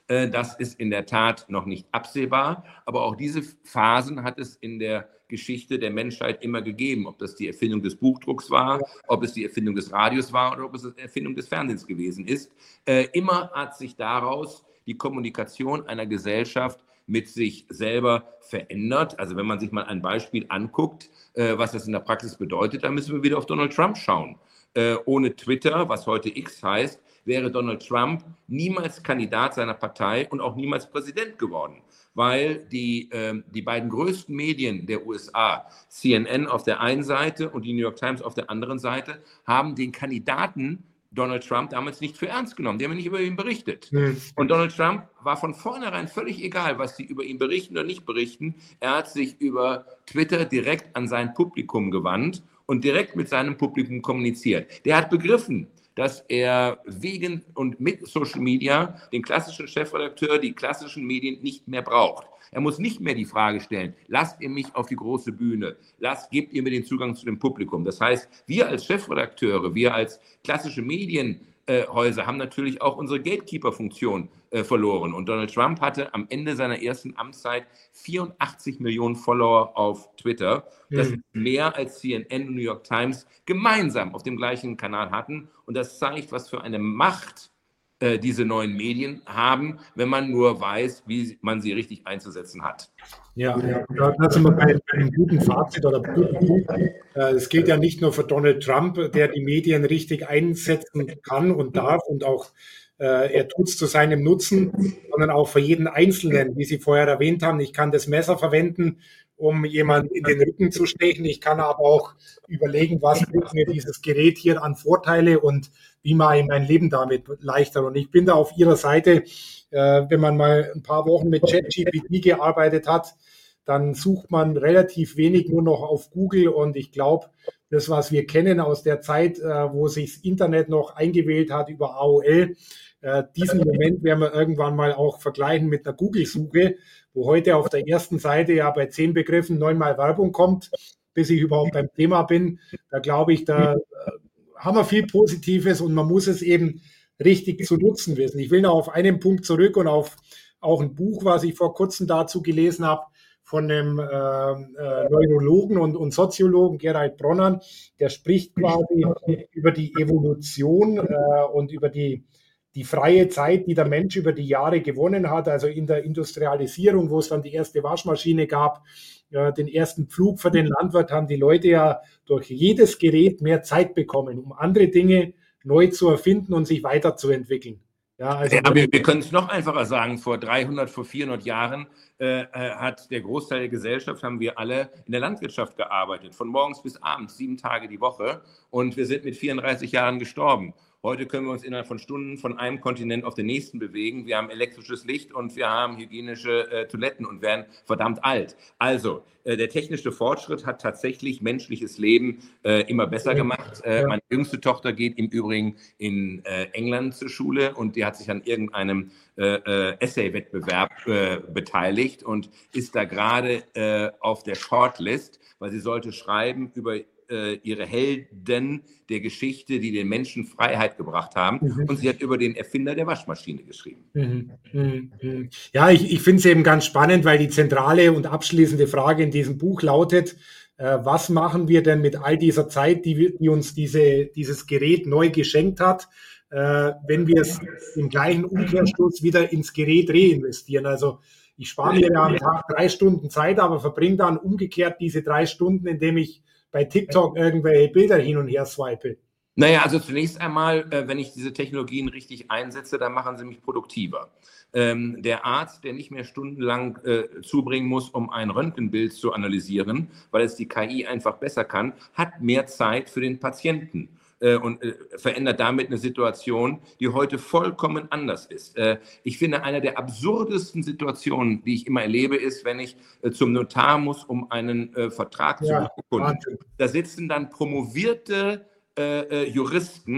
Das ist in der Tat noch nicht absehbar, aber auch diese Phasen hat es in der Geschichte der Menschheit immer gegeben, ob das die Erfindung des Buchdrucks war, ob es die Erfindung des Radios war oder ob es die Erfindung des Fernsehens gewesen ist. Immer hat sich daraus die Kommunikation einer Gesellschaft mit sich selber verändert. Also wenn man sich mal ein Beispiel anguckt, was das in der Praxis bedeutet, dann müssen wir wieder auf Donald Trump schauen. Ohne Twitter, was heute X heißt, wäre Donald Trump niemals Kandidat seiner Partei und auch niemals Präsident geworden, weil die, äh, die beiden größten Medien der U S A, C N N auf der einen Seite und die New York Times auf der anderen Seite, haben den Kandidaten Donald Trump damals nicht für ernst genommen. Die haben nicht über ihn berichtet. Mhm. Und Donald Trump war von vornherein völlig egal, was sie über ihn berichten oder nicht berichten. Er hat sich über Twitter direkt an sein Publikum gewandt und direkt mit seinem Publikum kommuniziert. Der hat begriffen, dass er wegen und mit Social Media den klassischen Chefredakteur, die klassischen Medien nicht mehr braucht. Er muss nicht mehr die Frage stellen, lasst ihr mich auf die große Bühne, lasst, gebt ihr mir den Zugang zu dem Publikum. Das heißt, wir als Chefredakteure, wir als klassische Medienhäuser haben natürlich auch unsere Gatekeeper-Funktion äh, verloren. Und Donald Trump hatte am Ende seiner ersten Amtszeit vierundachtzig Millionen Follower auf Twitter. Das ist mehr als C N N und New York Times gemeinsam auf dem gleichen Kanal hatten. Und das zeigt, was für eine Macht äh, diese neuen Medien haben, wenn man nur weiß, wie man sie richtig einzusetzen hat. Ja, ja, da sind wir bei einem guten Fazit oder einem guten Punkt. Es gilt ja nicht nur für Donald Trump, der die Medien richtig einsetzen kann und darf und auch äh, er tut es zu seinem Nutzen, sondern auch für jeden Einzelnen, wie Sie vorher erwähnt haben. Ich kann das Messer verwenden, um jemanden in den Rücken zu stechen. Ich kann aber auch überlegen, was bringt mir dieses Gerät hier an Vorteile und wie mache ich mein Leben damit leichter. Und ich bin da auf Ihrer Seite. Äh, wenn man mal ein paar Wochen mit ChatGPT gearbeitet hat, dann sucht man relativ wenig nur noch auf Google. Und ich glaube, das, was wir kennen aus der Zeit, äh, wo sich das Internet noch eingewählt hat über A O L, äh, diesen Moment werden wir irgendwann mal auch vergleichen mit einer Google-Suche, wo heute auf der ersten Seite ja bei zehn Begriffen neunmal Werbung kommt, bis ich überhaupt beim Thema bin. Da glaube ich, da äh, haben wir viel Positives und man muss es eben richtig zu nutzen wissen. Ich will noch auf einen Punkt zurück und auf auch ein Buch, was ich vor kurzem dazu gelesen habe, von einem äh, äh, Neurologen und, und Soziologen, Gerald Bronner, der spricht quasi über die Evolution äh, und über die, die freie Zeit, die der Mensch über die Jahre gewonnen hat, also in der Industrialisierung, wo es dann die erste Waschmaschine gab, äh, den ersten Pflug für den Landwirt, haben die Leute ja durch jedes Gerät mehr Zeit bekommen, um andere Dinge neu zu erfinden und sich weiterzuentwickeln. Ja, also ja, wir, wir können es noch einfacher sagen. Vor dreihundert, vor vierhundert Jahren äh, hat der Großteil der Gesellschaft, haben wir alle in der Landwirtschaft gearbeitet, von morgens bis abends, sieben Tage die Woche. Und wir sind mit vierunddreißig Jahren gestorben. Heute können wir uns innerhalb von Stunden von einem Kontinent auf den nächsten bewegen. Wir haben elektrisches Licht und wir haben hygienische äh, Toiletten und werden verdammt alt. Also, äh, der technische Fortschritt hat tatsächlich menschliches Leben äh, immer besser gemacht. Äh, meine jüngste Tochter geht im Übrigen in äh, England zur Schule und die hat sich an irgendeinem äh, äh, Essay-Wettbewerb äh, beteiligt und ist da gerade äh, auf der Shortlist, weil sie sollte schreiben über ihre Helden der Geschichte, die den Menschen Freiheit gebracht haben. Mhm. Und sie hat über den Erfinder der Waschmaschine geschrieben. Mhm. Mhm. Ja, ich, ich finde es eben ganz spannend, weil die zentrale und abschließende Frage in diesem Buch lautet, äh, was machen wir denn mit all dieser Zeit, die, die uns diese, dieses Gerät neu geschenkt hat, äh, wenn wir es im gleichen Umkehrschluss wieder ins Gerät reinvestieren? Also ich spare mir ja am Tag drei Stunden Zeit, aber verbringe dann umgekehrt diese drei Stunden, indem ich bei TikTok irgendwelche Bilder hin und her swipe. Naja, also zunächst einmal, äh, wenn ich diese Technologien richtig einsetze, dann machen sie mich produktiver. Ähm, der Arzt, der nicht mehr stundenlang äh, zubringen muss, um ein Röntgenbild zu analysieren, weil es die K I einfach besser kann, hat mehr Zeit für den Patienten. Und äh, verändert damit eine Situation, die heute vollkommen anders ist. Äh, ich finde, eine der absurdesten Situationen, die ich immer erlebe, ist, wenn ich äh, zum Notar muss, um einen äh, Vertrag ja, zu beurkunden. Da sitzen dann promovierte äh, äh, Juristen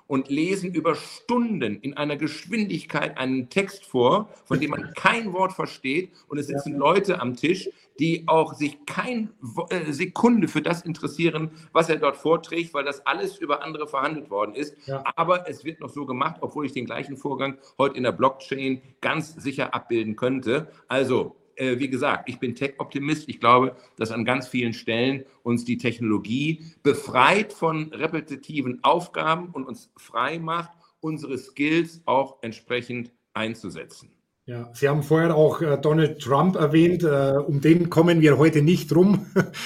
und lesen über Stunden in einer Geschwindigkeit einen Text vor, von dem man kein Wort versteht. Und es sitzen Leute am Tisch, die auch sich keine Sekunde für das interessieren, was er dort vorträgt, weil das alles über andere verhandelt worden ist. Ja. Aber es wird noch so gemacht, obwohl ich den gleichen Vorgang heute in der Blockchain ganz sicher abbilden könnte. Also, äh, wie gesagt, ich bin Tech-Optimist. Ich glaube, dass an ganz vielen Stellen uns die Technologie befreit von repetitiven Aufgaben und uns frei macht, unsere Skills auch entsprechend einzusetzen. Ja, Sie haben vorher auch äh, Donald Trump erwähnt, äh, um den kommen wir heute nicht rum.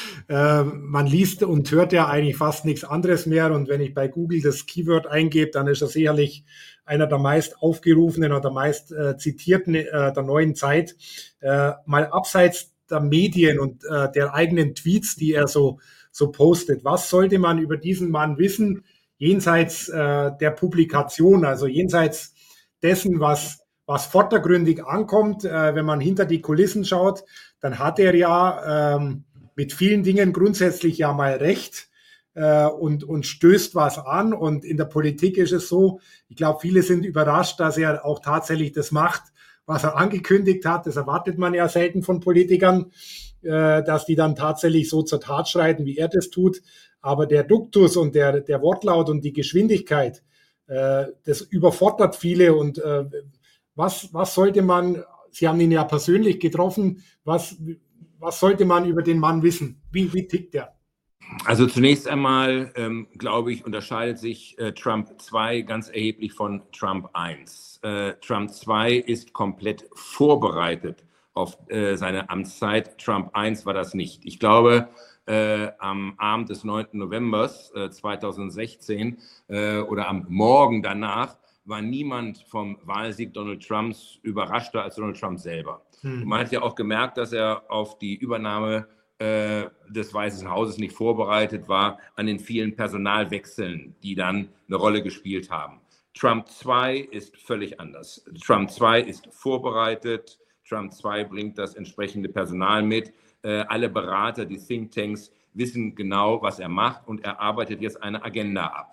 äh, man liest und hört ja eigentlich fast nichts anderes mehr, und wenn ich bei Google das Keyword eingebe, dann ist er sicherlich einer der meist aufgerufenen oder meist äh, zitierten äh, der neuen Zeit. Äh, mal abseits der Medien und äh, der eigenen Tweets, die er so, so postet, was sollte man über diesen Mann wissen, jenseits äh, der Publikation, also jenseits dessen, was Was vordergründig ankommt, äh, wenn man hinter die Kulissen schaut, dann hat er ja ähm, mit vielen Dingen grundsätzlich ja mal recht äh, und, und stößt was an. Und in der Politik ist es so, ich glaube, viele sind überrascht, dass er auch tatsächlich das macht, was er angekündigt hat. Das erwartet man ja selten von Politikern, äh, dass die dann tatsächlich so zur Tat schreiten, wie er das tut. Aber der Duktus und der, der Wortlaut und die Geschwindigkeit, äh, das überfordert viele. Und äh, Was, was sollte man, Sie haben ihn ja persönlich getroffen, was, was sollte man über den Mann wissen? Wie, wie tickt der? Also zunächst einmal, ähm, glaube ich, unterscheidet sich äh, Trump zwei ganz erheblich von Trump eins. Äh, Trump zwei ist komplett vorbereitet auf äh, seine Amtszeit. Trump eins war das nicht. Ich glaube, äh, am Abend des neunten November äh, zweitausendsechzehn äh, oder am Morgen danach war niemand vom Wahlsieg Donald Trumps überraschter als Donald Trump selber. Hm. Und man hat ja auch gemerkt, dass er auf die Übernahme äh, des Weißen Hauses nicht vorbereitet war, an den vielen Personalwechseln, die dann eine Rolle gespielt haben. Trump zwei ist völlig anders. Trump zwei ist vorbereitet. Trump zwei bringt das entsprechende Personal mit. Äh, alle Berater, die Thinktanks wissen genau, was er macht, und er arbeitet jetzt eine Agenda ab.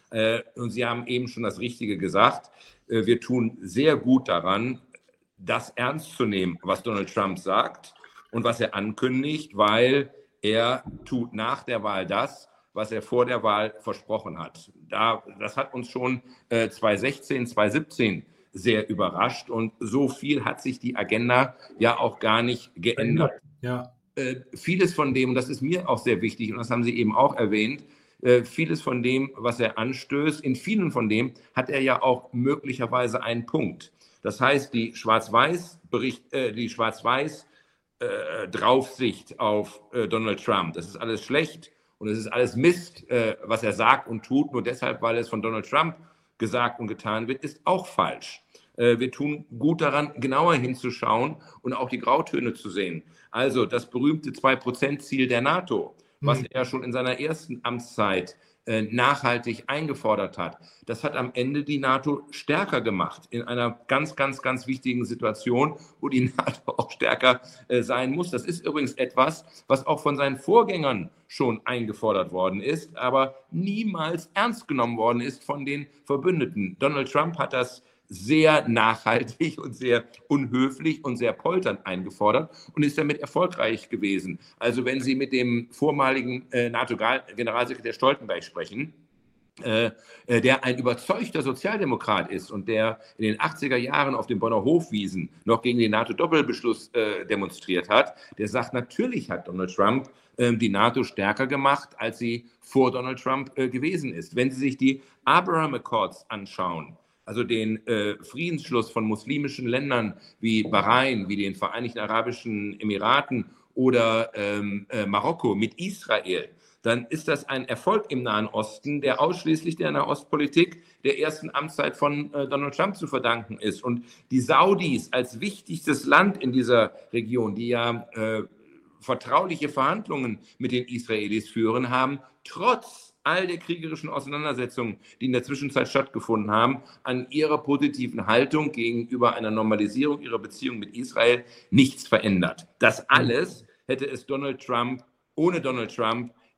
Und Sie haben eben schon das Richtige gesagt. Wir tun sehr gut daran, das ernst zu nehmen, was Donald Trump sagt und was er ankündigt, weil er tut nach der Wahl das, was er vor der Wahl versprochen hat. Da, das hat uns schon zweitausendsechzehn, zweitausendsiebzehn sehr überrascht, und so viel hat sich die Agenda ja auch gar nicht geändert. Ja. Vieles von dem, und das ist mir auch sehr wichtig, und das haben Sie eben auch erwähnt, vieles von dem, was er anstößt, in vielen von dem hat er ja auch möglicherweise einen Punkt. Das heißt, die Schwarz-Weiß-Bericht, äh, die Schwarz-Weiß äh, Draufsicht auf äh, Donald Trump, das ist alles schlecht und es ist alles Mist, äh, was er sagt und tut, nur deshalb, weil es von Donald Trump gesagt und getan wird, ist auch falsch. Äh, wir tun gut daran, genauer hinzuschauen und auch die Grautöne zu sehen. Also das berühmte zwei Prozent Ziel der NATO, was er schon in seiner ersten Amtszeit äh, nachhaltig eingefordert hat. Das hat am Ende die NATO stärker gemacht, in einer ganz, ganz, ganz wichtigen Situation, wo die NATO auch stärker äh, sein muss. Das ist übrigens etwas, was auch von seinen Vorgängern schon eingefordert worden ist, aber niemals ernst genommen worden ist von den Verbündeten. Donald Trump hat das sehr nachhaltig und sehr unhöflich und sehr polternd eingefordert und ist damit erfolgreich gewesen. Also wenn Sie mit dem vormaligen äh, NATO-Generalsekretär Stoltenberg sprechen, äh, der ein überzeugter Sozialdemokrat ist und der in den achtziger Jahren auf den Bonner Hofwiesen noch gegen den NATO-Doppelbeschluss äh, demonstriert hat, der sagt, natürlich hat Donald Trump äh, die NATO stärker gemacht, als sie vor Donald Trump äh, gewesen ist. Wenn Sie sich die Abraham Accords anschauen, also den äh, Friedensschluss von muslimischen Ländern wie Bahrain, wie den Vereinigten Arabischen Emiraten oder ähm, äh, Marokko mit Israel, dann ist das ein Erfolg im Nahen Osten, der ausschließlich der Nahostpolitik der ersten Amtszeit von äh, Donald Trump zu verdanken ist. Und die Saudis als wichtigstes Land in dieser Region, die ja äh, vertrauliche Verhandlungen mit den Israelis führen, haben trotz all der kriegerischen Auseinandersetzungen, die in der Zwischenzeit stattgefunden haben, an ihrer positiven Haltung gegenüber einer Normalisierung ihrer Beziehung mit Israel nichts verändert. Das alles hätte es Donald Trump, ohne Donald Trump,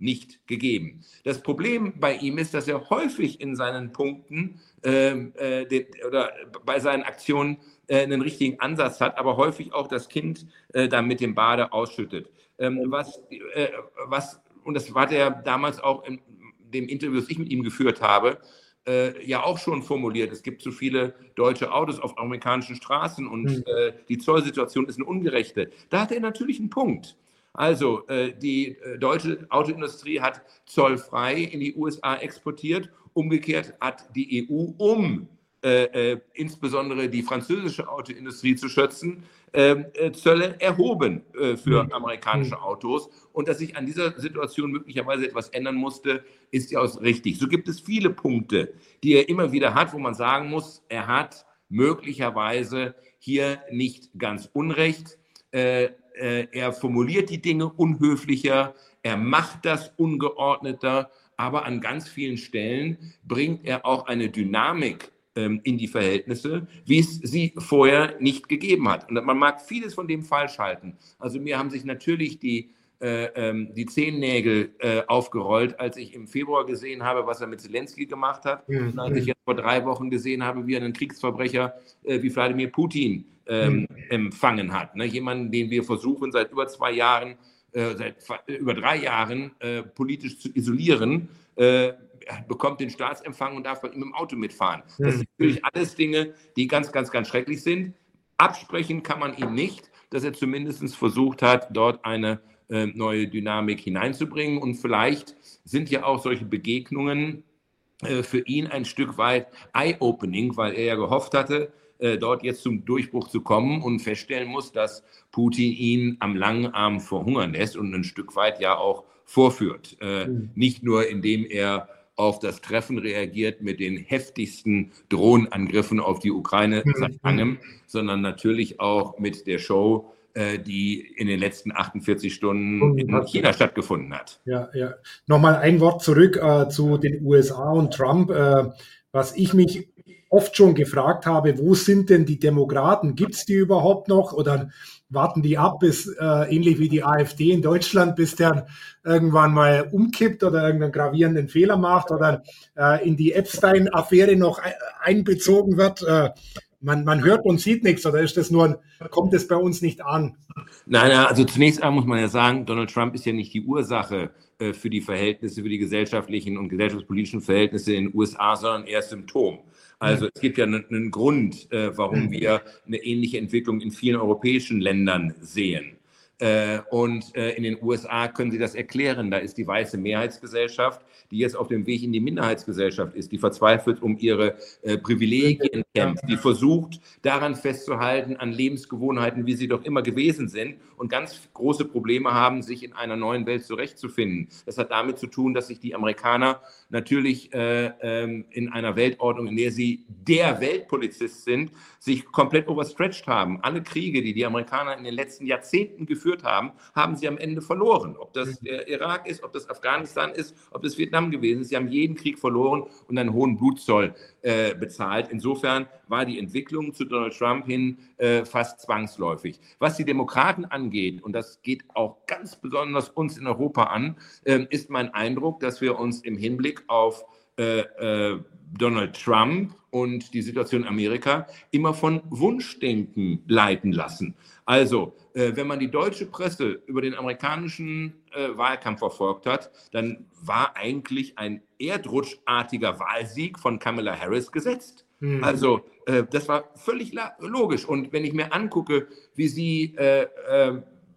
nicht gegeben. Das Problem bei ihm ist, dass er häufig in seinen Punkten ähm, äh, den, oder bei seinen Aktionen äh, einen richtigen Ansatz hat, aber häufig auch das Kind äh, dann mit dem Bade ausschüttet. Ähm, was, äh, was, und das hat er damals auch in dem Interview, das ich mit ihm geführt habe, äh, ja auch schon formuliert. Es gibt zu viele deutsche Autos auf amerikanischen Straßen und mhm. äh, die Zollsituation ist eine ungerechte. Da hat er natürlich einen Punkt. Also äh, die äh, deutsche Autoindustrie hat zollfrei in die U S A exportiert. Umgekehrt hat die E U, um äh, äh, insbesondere die französische Autoindustrie zu schützen, äh, äh, Zölle erhoben äh, für mhm. amerikanische Autos. Und dass sich an dieser Situation möglicherweise etwas ändern musste, ist ja auch richtig. So gibt es viele Punkte, die er immer wieder hat, wo man sagen muss, er hat möglicherweise hier nicht ganz Unrecht. Äh, äh, er formuliert die Dinge unhöflicher, er macht das ungeordneter, aber an ganz vielen Stellen bringt er auch eine Dynamik ähm, in die Verhältnisse, wie es sie vorher nicht gegeben hat. Und man mag vieles von dem falsch halten. Also mir haben sich natürlich die Äh, ähm, die Zehennägel äh, aufgerollt, als ich im Februar gesehen habe, was er mit Zelensky gemacht hat. Mhm. Und als ich jetzt vor drei Wochen gesehen habe, wie er einen Kriegsverbrecher äh, wie Wladimir Putin ähm, mhm. empfangen hat. Ne? Jemanden, den wir versuchen seit über zwei Jahren, äh, seit äh, über drei Jahren äh, politisch zu isolieren, äh, bekommt den Staatsempfang und darf bei ihm im Auto mitfahren. Mhm. Das sind natürlich alles Dinge, die ganz, ganz, ganz schrecklich sind. Absprechen kann man ihm nicht, dass er zumindest versucht hat, dort eine neue Dynamik hineinzubringen. Und vielleicht sind ja auch solche Begegnungen äh, für ihn ein Stück weit eye-opening, weil er ja gehofft hatte, äh, dort jetzt zum Durchbruch zu kommen und feststellen muss, dass Putin ihn am langen Arm verhungern lässt und ein Stück weit ja auch vorführt. Äh, mhm. Nicht nur, indem er auf das Treffen reagiert mit den heftigsten Drohnenangriffen auf die Ukraine mhm. seit langem, sondern natürlich auch mit der Show, die in den letzten achtundvierzig Stunden in China stattgefunden hat. Ja, ja. Nochmal ein Wort zurück äh, zu den U S A und Trump. Äh, was ich mich oft schon gefragt habe, wo sind denn die Demokraten? Gibt es die überhaupt noch? Oder warten die ab, bis äh, ähnlich wie die AfD in Deutschland, bis der irgendwann mal umkippt oder irgendeinen gravierenden Fehler macht oder äh, in die Epstein-Affäre noch einbezogen wird? Äh, Man, man hört und sieht nichts, oder ist das nur ein, kommt es bei uns nicht an? Nein, also zunächst einmal muss man ja sagen, Donald Trump ist ja nicht die Ursache äh, für die Verhältnisse, für die gesellschaftlichen und gesellschaftspolitischen Verhältnisse in den U S A, sondern eher Symptom. Also es gibt ja einen, einen Grund, äh, warum wir eine ähnliche Entwicklung in vielen europäischen Ländern sehen. Äh, und äh, in den U S A können Sie das erklären. Da ist die weiße Mehrheitsgesellschaft, die jetzt auf dem Weg in die Minderheitsgesellschaft ist, die verzweifelt um ihre äh, Privilegien kämpft, die versucht, daran festzuhalten, an Lebensgewohnheiten, wie sie doch immer gewesen sind und ganz große Probleme haben, sich in einer neuen Welt zurechtzufinden. Das hat damit zu tun, dass sich die Amerikaner natürlich äh, ähm, in einer Weltordnung, in der sie der Weltpolizist sind, sich komplett overstretched haben. Alle Kriege, die die Amerikaner in den letzten Jahrzehnten geführt haben, haben sie am Ende verloren. Ob das der Irak ist, ob das Afghanistan ist, ob das Vietnam gewesen ist. Sie haben jeden Krieg verloren und einen hohen Blutzoll äh, bezahlt. Insofern war die Entwicklung zu Donald Trump hin äh, fast zwangsläufig. Was die Demokraten angeht, und das geht auch ganz besonders uns in Europa an, äh, ist mein Eindruck, dass wir uns im Hinblick auf äh, äh, Donald Trump und die Situation in Amerika immer von Wunschdenken leiten lassen. Also, äh, wenn man die deutsche Presse über den amerikanischen äh, Wahlkampf verfolgt hat, dann war eigentlich ein erdrutschartiger Wahlsieg von Kamala Harris gesetzt. Mhm. Also, äh, das war völlig logisch. Und wenn ich mir angucke, wie sie äh, äh,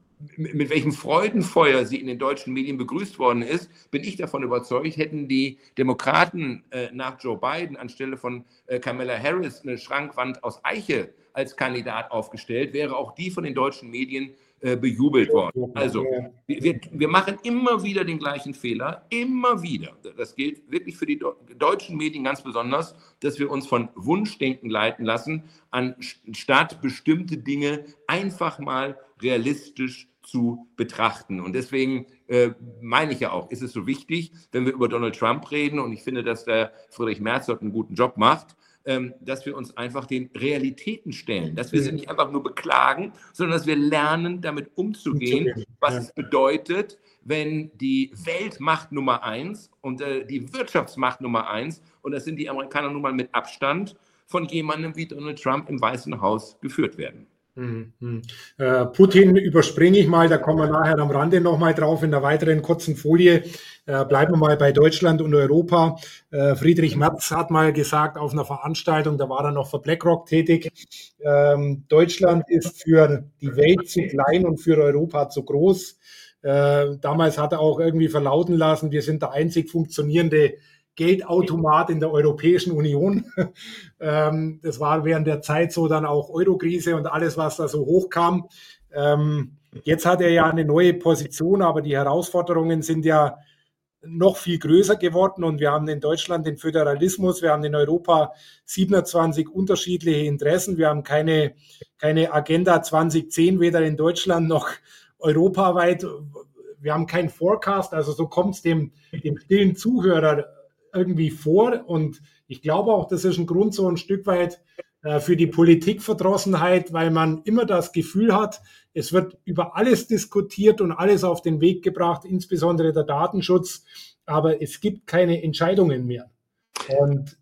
mit welchem Freudenfeuer sie in den deutschen Medien begrüßt worden ist, bin ich davon überzeugt, hätten die Demokraten äh, nach Joe Biden anstelle von äh, Kamala Harris eine Schrankwand aus Eiche als Kandidat aufgestellt, wäre auch die von den deutschen Medien äh, bejubelt worden. Also wir, wir machen immer wieder den gleichen Fehler, immer wieder. Das gilt wirklich für die deutschen Medien ganz besonders, dass wir uns von Wunschdenken leiten lassen, anstatt bestimmte Dinge einfach mal realistisch zu betrachten. Und deswegen äh, meine ich ja auch, ist es so wichtig, wenn wir über Donald Trump reden, und ich finde, dass der Friedrich Merz dort einen guten Job macht, dass wir uns einfach den Realitäten stellen, dass wir sie nicht einfach nur beklagen, sondern dass wir lernen, damit umzugehen, was es bedeutet, wenn die Weltmacht Nummer eins und äh, die Wirtschaftsmacht Nummer eins, und das sind die Amerikaner nun mal mit Abstand, von jemandem wie Donald Trump im Weißen Haus geführt werden. Hm, hm. Äh, Putin überspringe ich mal, da kommen wir nachher am Rande nochmal drauf in der weiteren kurzen Folie. Äh, bleiben wir mal bei Deutschland und Europa. Äh, Friedrich Merz hat mal gesagt auf einer Veranstaltung, da war er noch für BlackRock tätig, ähm, Deutschland ist für die Welt zu klein und für Europa zu groß. Äh, damals hat er auch irgendwie verlauten lassen, wir sind der einzig funktionierende Geldautomat in der Europäischen Union. ähm, das war während der Zeit so dann auch Eurokrise und alles, was da so hochkam. Ähm, jetzt hat er ja eine neue Position, aber die Herausforderungen sind ja noch viel größer geworden und wir haben in Deutschland den Föderalismus, wir haben in Europa siebenundzwanzig unterschiedliche Interessen, wir haben keine, keine Agenda zwanzig zehn, weder in Deutschland noch europaweit. Wir haben keinen Forecast, also so kommt es dem, dem stillen Zuhörer irgendwie vor und ich glaube auch, das ist ein Grund so ein Stück weit äh, für die Politikverdrossenheit, weil man immer das Gefühl hat, es wird über alles diskutiert und alles auf den Weg gebracht, insbesondere der Datenschutz, aber es gibt keine Entscheidungen mehr. Und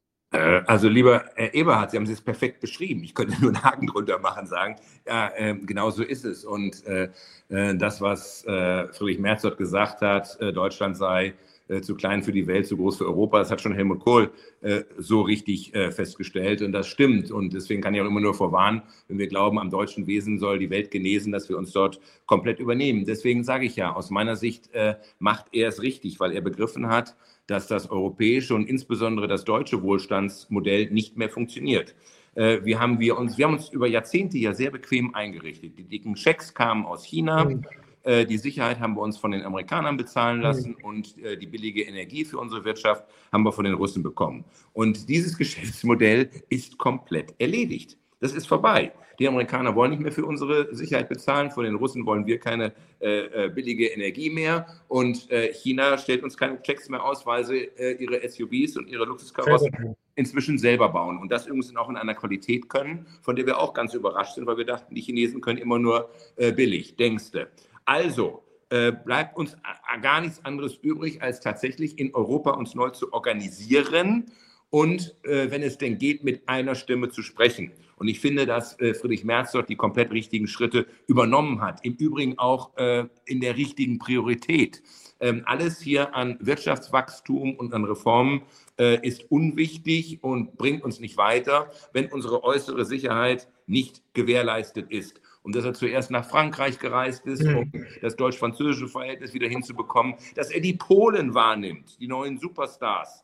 also lieber Herr Eberhard, Sie haben es jetzt perfekt beschrieben. Ich könnte nur einen Haken drunter machen, sagen, ja, äh, genau so ist es. Und äh, das, was äh, Friedrich Merz dort gesagt hat, äh, Deutschland sei äh, zu klein für die Welt, zu groß für Europa, das hat schon Helmut Kohl äh, so richtig äh, festgestellt. Und das stimmt. Und deswegen kann ich auch immer nur vorwarnen, wenn wir glauben, am deutschen Wesen soll die Welt genesen, dass wir uns dort komplett übernehmen. Deswegen sage ich ja, aus meiner Sicht äh, macht er es richtig, weil er begriffen hat, dass das europäische und insbesondere das deutsche Wohlstandsmodell nicht mehr funktioniert. Äh, wir, haben wir, uns, wir haben uns über Jahrzehnte ja sehr bequem eingerichtet. Die dicken Schecks kamen aus China, mhm. äh, die Sicherheit haben wir uns von den Amerikanern bezahlen lassen mhm. und äh, die billige Energie für unsere Wirtschaft haben wir von den Russen bekommen. Und dieses Geschäftsmodell ist komplett erledigt. Das ist vorbei. Die Amerikaner wollen nicht mehr für unsere Sicherheit bezahlen. Von den Russen wollen wir keine äh, billige Energie mehr. Und äh, China stellt uns keine Checks mehr aus, weil sie äh, ihre S U Vs und ihre Luxuskarossen inzwischen selber bauen. Und das übrigens auch in einer Qualität können, von der wir auch ganz überrascht sind, weil wir dachten, die Chinesen können immer nur äh, billig, denkste. Also äh, bleibt uns gar nichts anderes übrig, als tatsächlich in Europa uns neu zu organisieren und, äh, wenn es denn geht, mit einer Stimme zu sprechen. Und ich finde, dass äh, Friedrich Merz dort die komplett richtigen Schritte übernommen hat. Im Übrigen auch äh, in der richtigen Priorität. Ähm, alles hier an Wirtschaftswachstum und an Reformen äh, ist unwichtig und bringt uns nicht weiter, wenn unsere äußere Sicherheit nicht gewährleistet ist. Und dass er zuerst nach Frankreich gereist ist, um das deutsch-französische Verhältnis wieder hinzubekommen, dass er die Polen wahrnimmt, die neuen Superstars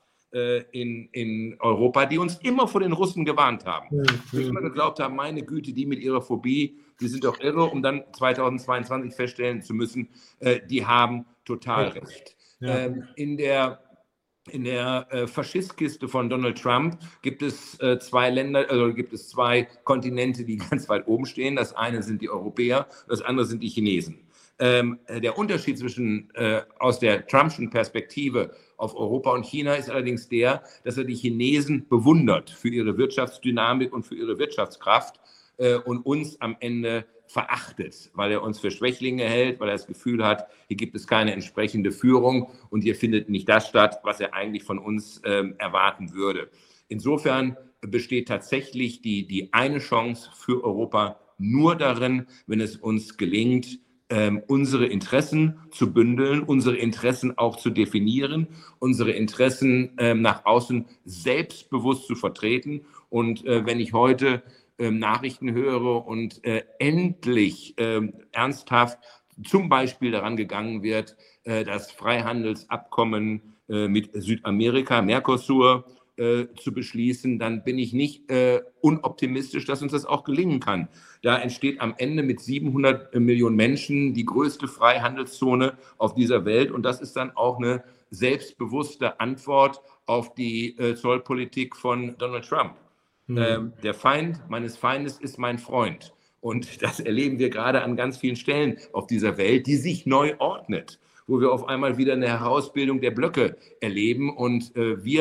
In, in Europa, die uns immer vor den Russen gewarnt haben. Mhm. Die immer geglaubt haben, meine Güte, die mit ihrer Phobie, die sind doch irre, um dann zweitausendzweiundzwanzig feststellen zu müssen, äh, die haben total ja. recht. Ja. Ähm, in der, in der äh, Faschistkiste von Donald Trump gibt es äh, zwei Länder, also gibt es zwei Kontinente, die ganz weit oben stehen. Das eine sind die Europäer, das andere sind die Chinesen. Ähm, der Unterschied zwischen äh, aus der Trumpschen Perspektive auf Europa und China ist allerdings der, dass er die Chinesen bewundert für ihre Wirtschaftsdynamik und für ihre Wirtschaftskraft äh, und uns am Ende verachtet, weil er uns für Schwächlinge hält, weil er das Gefühl hat, hier gibt es keine entsprechende Führung und hier findet nicht das statt, was er eigentlich von uns ähm, erwarten würde. Insofern besteht tatsächlich die, die eine Chance für Europa nur darin, wenn es uns gelingt, Ähm, unsere Interessen zu bündeln, unsere Interessen auch zu definieren, unsere Interessen ähm, nach außen selbstbewusst zu vertreten. Und äh, wenn ich heute ähm, Nachrichten höre und äh, endlich ähm, ernsthaft zum Beispiel daran gegangen wird, äh, das Freihandelsabkommen äh, mit Südamerika, Mercosur, Äh, zu beschließen, dann bin ich nicht äh, unoptimistisch, dass uns das auch gelingen kann. Da entsteht am Ende mit siebenhundert Millionen Menschen die größte Freihandelszone auf dieser Welt und das ist dann auch eine selbstbewusste Antwort auf die äh, Zollpolitik von Donald Trump. Mhm. Ähm, der Feind meines Feindes ist mein Freund und das erleben wir gerade an ganz vielen Stellen auf dieser Welt, die sich neu ordnet, wo wir auf einmal wieder eine Herausbildung der Blöcke erleben und äh, wir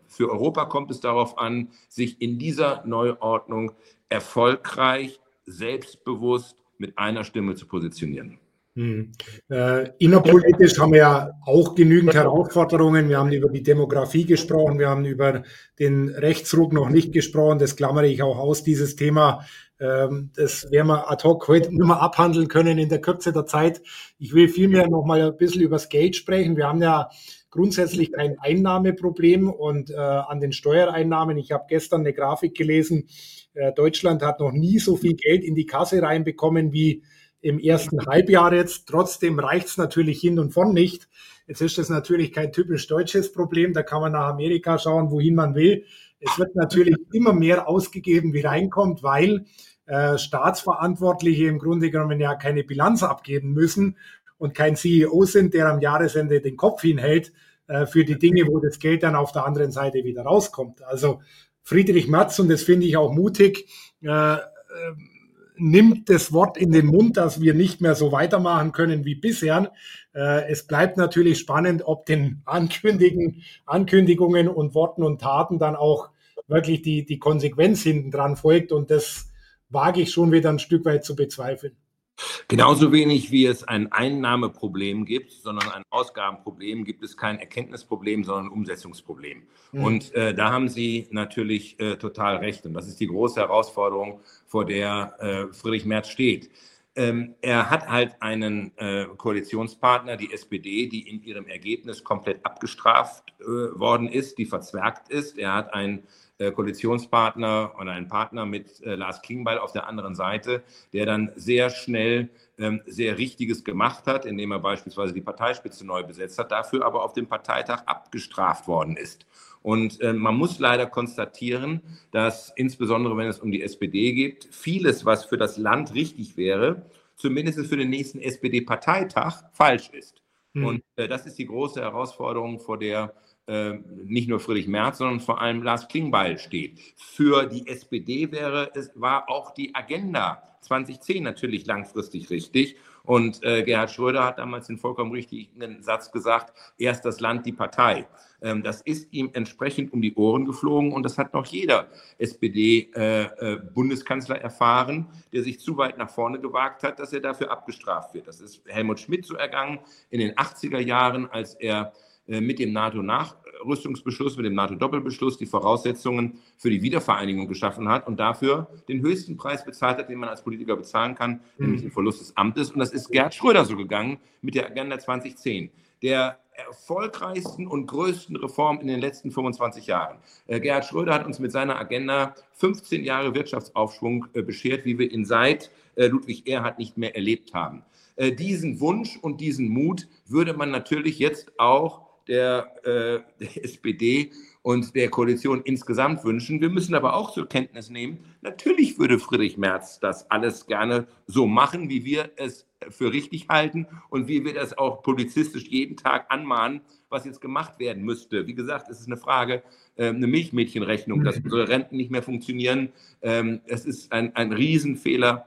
für Europa kommt es darauf an, sich in dieser Neuordnung erfolgreich, selbstbewusst mit einer Stimme zu positionieren. Hm. Äh, innerpolitisch haben wir ja auch genügend Herausforderungen. Wir haben über die Demografie gesprochen, wir haben über den Rechtsruck noch nicht gesprochen. Das klammere ich auch aus, dieses Thema. Ähm, das werden wir ad hoc heute nicht mehr abhandeln können in der Kürze der Zeit. Ich will vielmehr noch mal ein bisschen über das Geld sprechen. Wir haben ja grundsätzlich kein Einnahmeproblem und äh, an den Steuereinnahmen. Ich habe gestern eine Grafik gelesen. Äh, Deutschland hat noch nie so viel Geld in die Kasse reinbekommen wie im ersten Halbjahr jetzt. Trotzdem reicht es natürlich hin und von nicht. Jetzt ist das natürlich kein typisch deutsches Problem. Da kann man nach Amerika schauen, wohin man will. Es wird natürlich immer mehr ausgegeben, wie reinkommt, weil äh, Staatsverantwortliche im Grunde genommen ja keine Bilanz abgeben müssen und kein C E O sind, der am Jahresende den Kopf hinhält äh, für die Dinge, wo das Geld dann auf der anderen Seite wieder rauskommt. Also Friedrich Merz, und das finde ich auch mutig, äh, äh, nimmt das Wort in den Mund, dass wir nicht mehr so weitermachen können wie bisher. Äh, es bleibt natürlich spannend, ob den Ankündigen, Ankündigungen und Worten und Taten dann auch wirklich die, die Konsequenz hinten dran folgt. Und das wage ich schon wieder ein Stück weit zu bezweifeln. Genauso wenig wie es ein Einnahmeproblem gibt, sondern ein Ausgabenproblem, gibt es kein Erkenntnisproblem, sondern ein Umsetzungsproblem. Mhm. Und äh, da haben Sie natürlich äh, total recht. Und das ist die große Herausforderung, vor der äh, Friedrich Merz steht. Ähm, er hat halt einen äh, Koalitionspartner, die S P D, die in ihrem Ergebnis komplett abgestraft äh, worden ist, die verzwergt ist. Er hat einen äh, Koalitionspartner oder einen Partner mit äh, Lars Klingbeil auf der anderen Seite, der dann sehr schnell ähm, sehr Richtiges gemacht hat, indem er beispielsweise die Parteispitze neu besetzt hat, dafür aber auf dem Parteitag abgestraft worden ist. Und äh, man muss leider konstatieren, dass insbesondere, wenn es um die S P D geht, vieles, was für das Land richtig wäre, zumindest für den nächsten S P D-Parteitag falsch ist. Mhm. Und äh, das ist die große Herausforderung, vor der äh, nicht nur Friedrich Merz, sondern vor allem Lars Klingbeil steht. Für die S P D wäre es, war auch die Agenda zweitausendzehn natürlich langfristig richtig. Und äh, Gerhard Schröder hat damals den vollkommen richtigen Satz gesagt, erst das Land, die Partei. Ähm, das ist ihm entsprechend um die Ohren geflogen und das hat noch jeder S P D-Bundeskanzler äh, äh, erfahren, der sich zu weit nach vorne gewagt hat, dass er dafür abgestraft wird. Das ist Helmut Schmidt so ergangen in den achtziger Jahren, als er äh, mit dem NATO-Nachrüstungsbeschluss, mit dem NATO-Doppelbeschluss die Voraussetzungen für die Wiedervereinigung geschaffen hat und dafür den höchsten Preis bezahlt hat, den man als Politiker bezahlen kann, mhm. nämlich den Verlust des Amtes. Und das ist Gerhard Schröder so gegangen mit der Agenda zweitausendzehn. Der erfolgreichsten und größten Reform in den letzten fünfundzwanzig Jahren. Äh, Gerhard Schröder hat uns mit seiner Agenda fünfzehn Jahre Wirtschaftsaufschwung äh, beschert, wie wir ihn seit äh, Ludwig Erhard nicht mehr erlebt haben. Äh, diesen Wunsch und diesen Mut würde man natürlich jetzt auch der, äh, der S P D und der Koalition insgesamt wünschen. Wir müssen aber auch zur Kenntnis nehmen, natürlich würde Friedrich Merz das alles gerne so machen, wie wir es für richtig halten und wie wir das auch publizistisch jeden Tag anmahnen, was jetzt gemacht werden müsste. Wie gesagt, es ist eine Frage, äh, eine Milchmädchenrechnung, dass unsere Renten nicht mehr funktionieren. Ähm, es ist ein, ein Riesenfehler,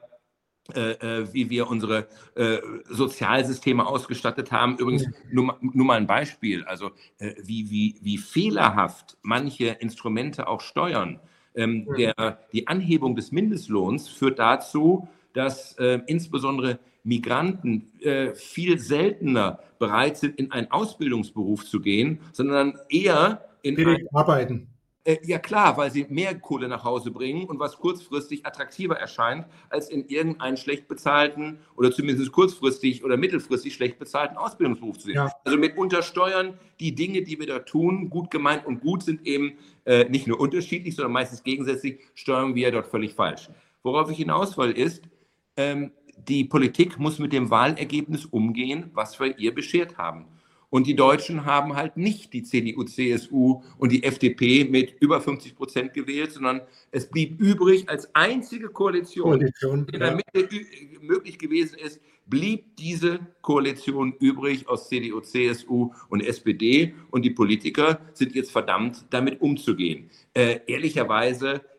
Äh, wie wir unsere äh, Sozialsysteme ausgestattet haben. Übrigens, nur, nur mal ein Beispiel, also äh, wie, wie, wie fehlerhaft manche Instrumente auch steuern. Ähm, der, die Anhebung des Mindestlohns führt dazu, dass äh, insbesondere Migranten äh, viel seltener bereit sind, in einen Ausbildungsberuf zu gehen, sondern eher in ein, arbeiten. Äh, ja klar, weil sie mehr Kohle nach Hause bringen und was kurzfristig attraktiver erscheint, als in irgendeinen schlecht bezahlten oder zumindest kurzfristig oder mittelfristig schlecht bezahlten Ausbildungsberuf zu sehen. Ja. Also mit Untersteuern, die Dinge, die wir da tun, gut gemeint und gut, sind eben äh, nicht nur unterschiedlich, sondern meistens gegensätzlich, steuern wir dort völlig falsch. Worauf ich hinaus will, ist, ähm, die Politik muss mit dem Wahlergebnis umgehen, was wir ihr beschert haben. Und die Deutschen haben halt nicht die C D U, C S U und die F D P mit über fünfzig Prozent gewählt, sondern es blieb übrig als einzige Koalition, Koalition die in der ja. Mitte möglich gewesen ist, blieb diese Koalition übrig aus C D U, C S U und S P D. Und die Politiker sind jetzt verdammt, damit umzugehen. Äh, ehrlicherweise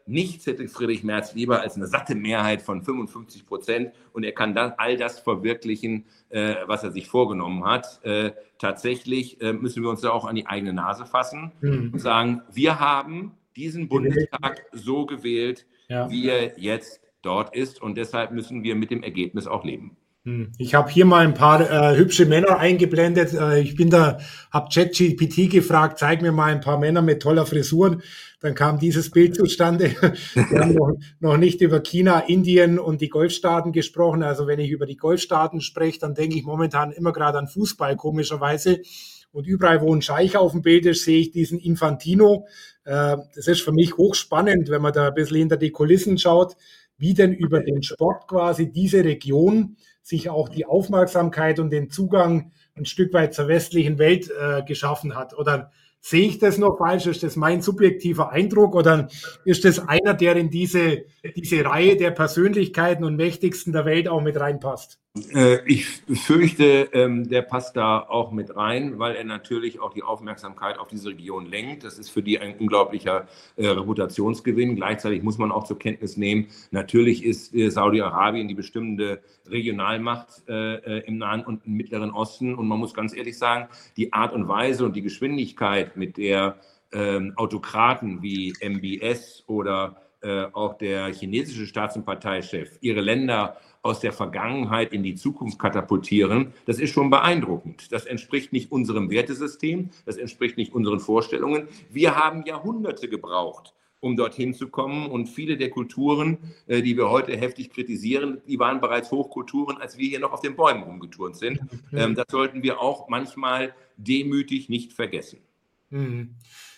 nichts hätte Friedrich Merz lieber als eine satte Mehrheit von fünfundfünfzig Prozent und er kann dann all das verwirklichen, äh, was er sich vorgenommen hat. Äh, tatsächlich äh, müssen wir uns da auch an die eigene Nase fassen mhm. und sagen, wir haben diesen Bundestag so gewählt, ja. wie er jetzt dort ist und deshalb müssen wir mit dem Ergebnis auch leben. Ich habe hier mal ein paar äh, hübsche Männer eingeblendet. Äh, ich bin da, habe ChatGPT gefragt, zeig mir mal ein paar Männer mit toller Frisuren. Dann kam dieses Bild zustande. Wir haben noch, noch nicht über China, Indien und die Golfstaaten gesprochen. Also wenn ich über die Golfstaaten spreche, dann denke ich momentan immer gerade an Fußball, komischerweise. Und überall, wo ein Scheich auf dem Bild ist, sehe ich diesen Infantino. Äh, das ist für mich hochspannend, wenn man da ein bisschen hinter die Kulissen schaut, wie denn über den Sport quasi diese Region sich auch die Aufmerksamkeit und den Zugang ein Stück weit zur westlichen Welt äh, geschaffen hat. Oder sehe ich das noch falsch? Ist das mein subjektiver Eindruck? Oder ist das einer, der in diese, diese Reihe der Persönlichkeiten und Mächtigsten der Welt auch mit reinpasst? Äh, ich fürchte, ähm, der passt da auch mit rein, weil er natürlich auch die Aufmerksamkeit auf diese Region lenkt. Das ist für die ein unglaublicher äh, Reputationsgewinn. Gleichzeitig muss man auch zur Kenntnis nehmen, natürlich ist äh, Saudi-Arabien die bestimmende Regionalmacht äh, im Nahen und im Mittleren Osten. Und man muss ganz ehrlich sagen, die Art und Weise und die Geschwindigkeit, mit der ähm, Autokraten wie M B S oder äh, auch der chinesische Staats- und Parteichef ihre Länder aus der Vergangenheit in die Zukunft katapultieren, das ist schon beeindruckend. Das entspricht nicht unserem Wertesystem, das entspricht nicht unseren Vorstellungen. Wir haben Jahrhunderte gebraucht, um dorthin zu kommen. Und viele der Kulturen, die wir heute heftig kritisieren, die waren bereits Hochkulturen, als wir hier noch auf den Bäumen rumgeturnt sind. Mhm. Das sollten wir auch manchmal demütig nicht vergessen. Mhm.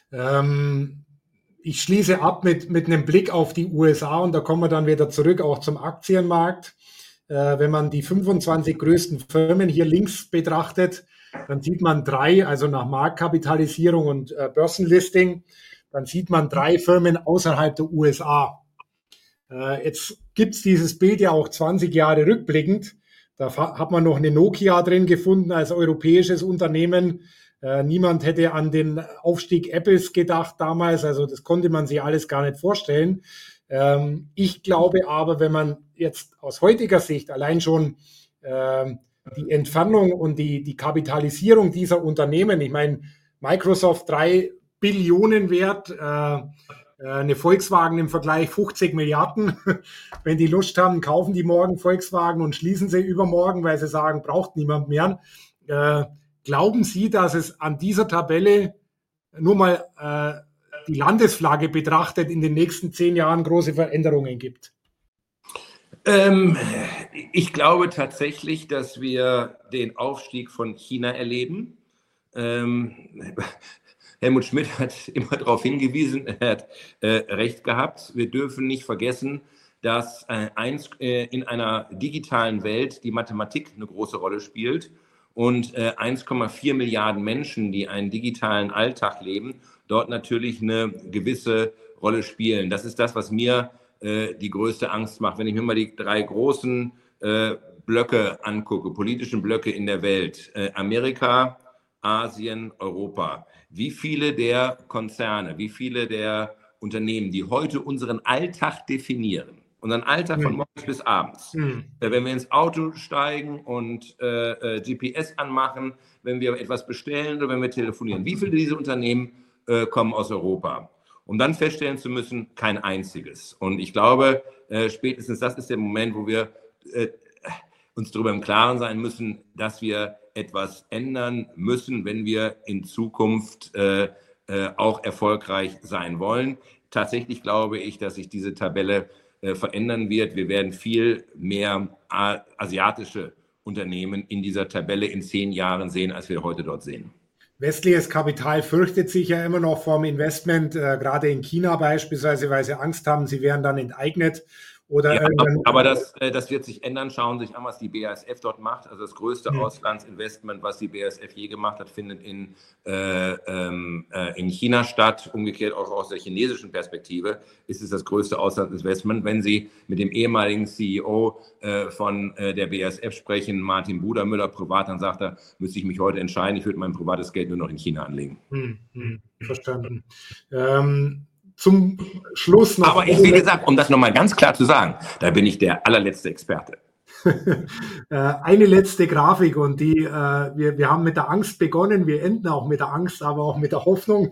Ähm Ich schließe ab mit, mit einem Blick auf die U S A und da kommen wir dann wieder zurück auch zum Aktienmarkt. Äh, wenn man die fünfundzwanzig größten Firmen hier links betrachtet, dann sieht man drei, also nach Marktkapitalisierung und äh, Börsenlisting, dann sieht man drei Firmen außerhalb der U S A. Äh, jetzt gibt es dieses Bild ja auch zwanzig Jahre rückblickend. Da hat man noch eine Nokia drin gefunden als europäisches Unternehmen. Äh, niemand hätte an den Aufstieg Apples gedacht damals, also das konnte man sich alles gar nicht vorstellen. Ähm, ich glaube aber, wenn man jetzt aus heutiger Sicht allein schon äh, die Entfernung und die, die Kapitalisierung dieser Unternehmen, ich meine, Microsoft drei Billionen wert, äh, eine Volkswagen im Vergleich fünfzig Milliarden. Wenn die Lust haben, kaufen die morgen Volkswagen und schließen sie übermorgen, weil sie sagen, braucht niemand mehr. Äh, Glauben Sie, dass es an dieser Tabelle nur mal äh, die Landesflagge betrachtet in den nächsten zehn Jahren große Veränderungen gibt? Ähm, ich glaube tatsächlich, dass wir den Aufstieg von China erleben. Ähm, Helmut Schmidt hat immer darauf hingewiesen, er hat äh, recht gehabt. Wir dürfen nicht vergessen, dass äh, eins, äh, in einer digitalen Welt die Mathematik eine große Rolle spielt. Und äh, eins Komma vier Milliarden Menschen, die einen digitalen Alltag leben, dort natürlich eine gewisse Rolle spielen. Das ist das, was mir äh, die größte Angst macht. Wenn ich mir mal die drei großen äh, Blöcke angucke, politischen Blöcke in der Welt, äh, Amerika, Asien, Europa, wie viele der Konzerne, wie viele der Unternehmen, die heute unseren Alltag definieren, unseren Alltag von morgens bis abends. Mhm. Wenn wir ins Auto steigen und äh, G P S anmachen, wenn wir etwas bestellen oder wenn wir telefonieren. Wie viele dieser Unternehmen äh, kommen aus Europa? Um dann feststellen zu müssen, kein einziges. Und ich glaube, äh, spätestens das ist der Moment, wo wir äh, uns darüber im Klaren sein müssen, dass wir etwas ändern müssen, wenn wir in Zukunft äh, äh, auch erfolgreich sein wollen. Tatsächlich glaube ich, dass sich diese Tabelle verändern wird. Wir werden viel mehr asiatische Unternehmen in dieser Tabelle in zehn Jahren sehen, als wir heute dort sehen. Westliches Kapital fürchtet sich ja immer noch vor dem Investment, äh, gerade in China beispielsweise, weil sie Angst haben, sie wären dann enteignet. Oder ja, aber das, das wird sich ändern. Schauen Sie sich an, was die B A S F dort macht. Also das größte mhm. Auslandsinvestment, was die B A S F je gemacht hat, findet in, äh, äh, in China statt. Umgekehrt auch aus der chinesischen Perspektive ist es das größte Auslandsinvestment. Wenn Sie mit dem ehemaligen C E O äh, von äh, der B A S F sprechen, Martin Brudermüller, privat, dann sagt er, müsste ich mich heute entscheiden, ich würde mein privates Geld nur noch in China anlegen. Mhm. Verstanden. Ähm zum Schluss noch. Aber ich, wie gesagt, um das nochmal ganz klar zu sagen, da bin ich der allerletzte Experte. Eine letzte Grafik und die, äh, wir, wir haben mit der Angst begonnen, wir enden auch mit der Angst, aber auch mit der Hoffnung.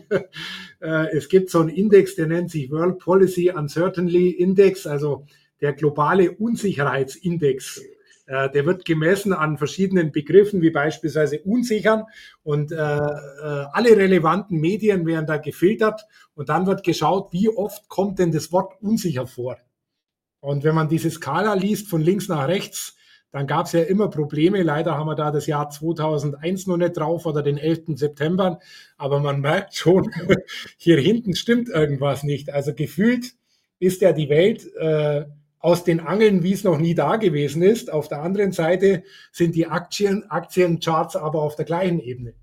Äh, es gibt so einen Index, der nennt sich World Policy Uncertainty Index, also der globale Unsicherheitsindex. Äh, der wird gemessen an verschiedenen Begriffen, wie beispielsweise unsichern, und äh, äh, alle relevanten Medien werden da gefiltert und dann wird geschaut, wie oft kommt denn das Wort unsicher vor. Und wenn man diese Skala liest von links nach rechts, dann gab es ja immer Probleme. Leider haben wir da das Jahr zweitausendeins noch nicht drauf oder den elften September. Aber man merkt schon, hier hinten stimmt irgendwas nicht. Also gefühlt ist ja die Welt äh, aus den Angeln, wie es noch nie da gewesen ist. Auf der anderen Seite sind die Aktien, Aktiencharts aber auf der gleichen Ebene.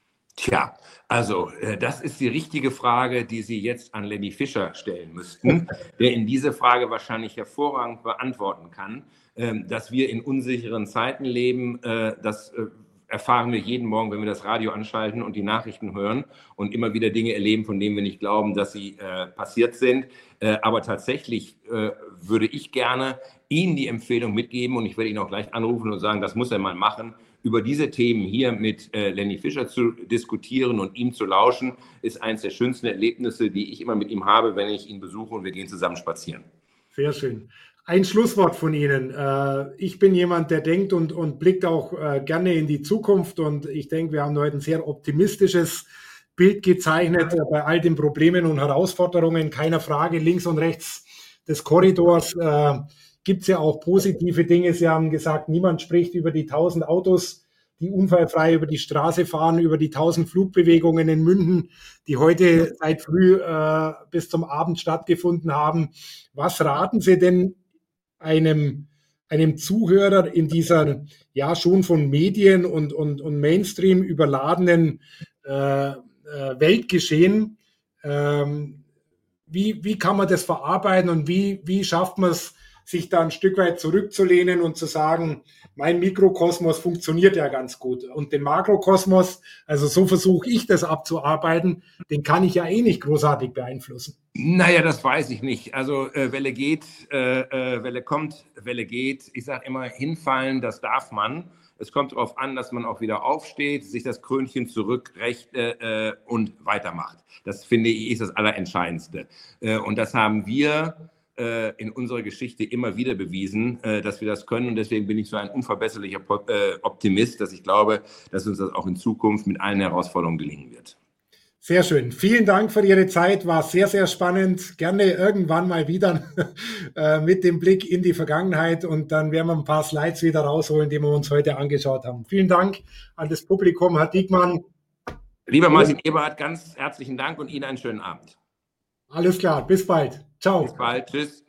Tja, also äh, das ist die richtige Frage, die Sie jetzt an Lenny Fischer stellen müssten, der in diese Frage wahrscheinlich hervorragend beantworten kann. Ähm, dass wir in unsicheren Zeiten leben, äh, das äh, erfahren wir jeden Morgen, wenn wir das Radio anschalten und die Nachrichten hören und immer wieder Dinge erleben, von denen wir nicht glauben, dass sie äh, passiert sind. Äh, aber tatsächlich äh, würde ich gerne Ihnen die Empfehlung mitgeben und ich werde ihn auch gleich anrufen und sagen, das muss er mal machen. Über diese Themen hier mit äh, Lenny Fischer zu diskutieren und ihm zu lauschen, ist eines der schönsten Erlebnisse, die ich immer mit ihm habe, wenn ich ihn besuche und wir gehen zusammen spazieren. Sehr schön. Ein Schlusswort von Ihnen. Äh, ich bin jemand, der denkt und, und blickt auch äh, gerne in die Zukunft und ich denke, wir haben heute ein sehr optimistisches Bild gezeichnet äh, bei all den Problemen und Herausforderungen. Keiner Frage, links und rechts des Korridors äh, gibt es ja auch positive Dinge. Sie haben gesagt, niemand spricht über die tausend Autos, die unfallfrei über die Straße fahren, über die tausend Flugbewegungen in München, die heute seit früh äh, bis zum Abend stattgefunden haben. Was raten Sie denn einem, einem Zuhörer in dieser ja schon von Medien und, und, und Mainstream überladenen äh, äh, Weltgeschehen? Ähm, wie, wie kann man das verarbeiten und wie, wie schafft man es, sich da ein Stück weit zurückzulehnen und zu sagen, mein Mikrokosmos funktioniert ja ganz gut. Und den Makrokosmos, also so versuche ich das abzuarbeiten, den kann ich ja eh nicht großartig beeinflussen. Naja, das weiß ich nicht. Also äh, Welle geht, äh, äh, Welle kommt, Welle geht. Ich sage immer, hinfallen, das darf man. Es kommt darauf an, dass man auch wieder aufsteht, sich das Krönchen zurückrecht äh, und weitermacht. Das finde ich ist das Allerentscheidendste. Äh, und das haben wir in unserer Geschichte immer wieder bewiesen, dass wir das können. Und deswegen bin ich so ein unverbesserlicher Optimist, dass ich glaube, dass uns das auch in Zukunft mit allen Herausforderungen gelingen wird. Sehr schön. Vielen Dank für Ihre Zeit. War sehr, sehr spannend. Gerne irgendwann mal wieder mit dem Blick in die Vergangenheit. Und dann werden wir ein paar Slides wieder rausholen, die wir uns heute angeschaut haben. Vielen Dank an das Publikum. Herr Diekmann. Lieber Martin Eberhardt, ganz herzlichen Dank und Ihnen einen schönen Abend. Alles klar. Bis bald. Ciao. Bis bald. Tschüss.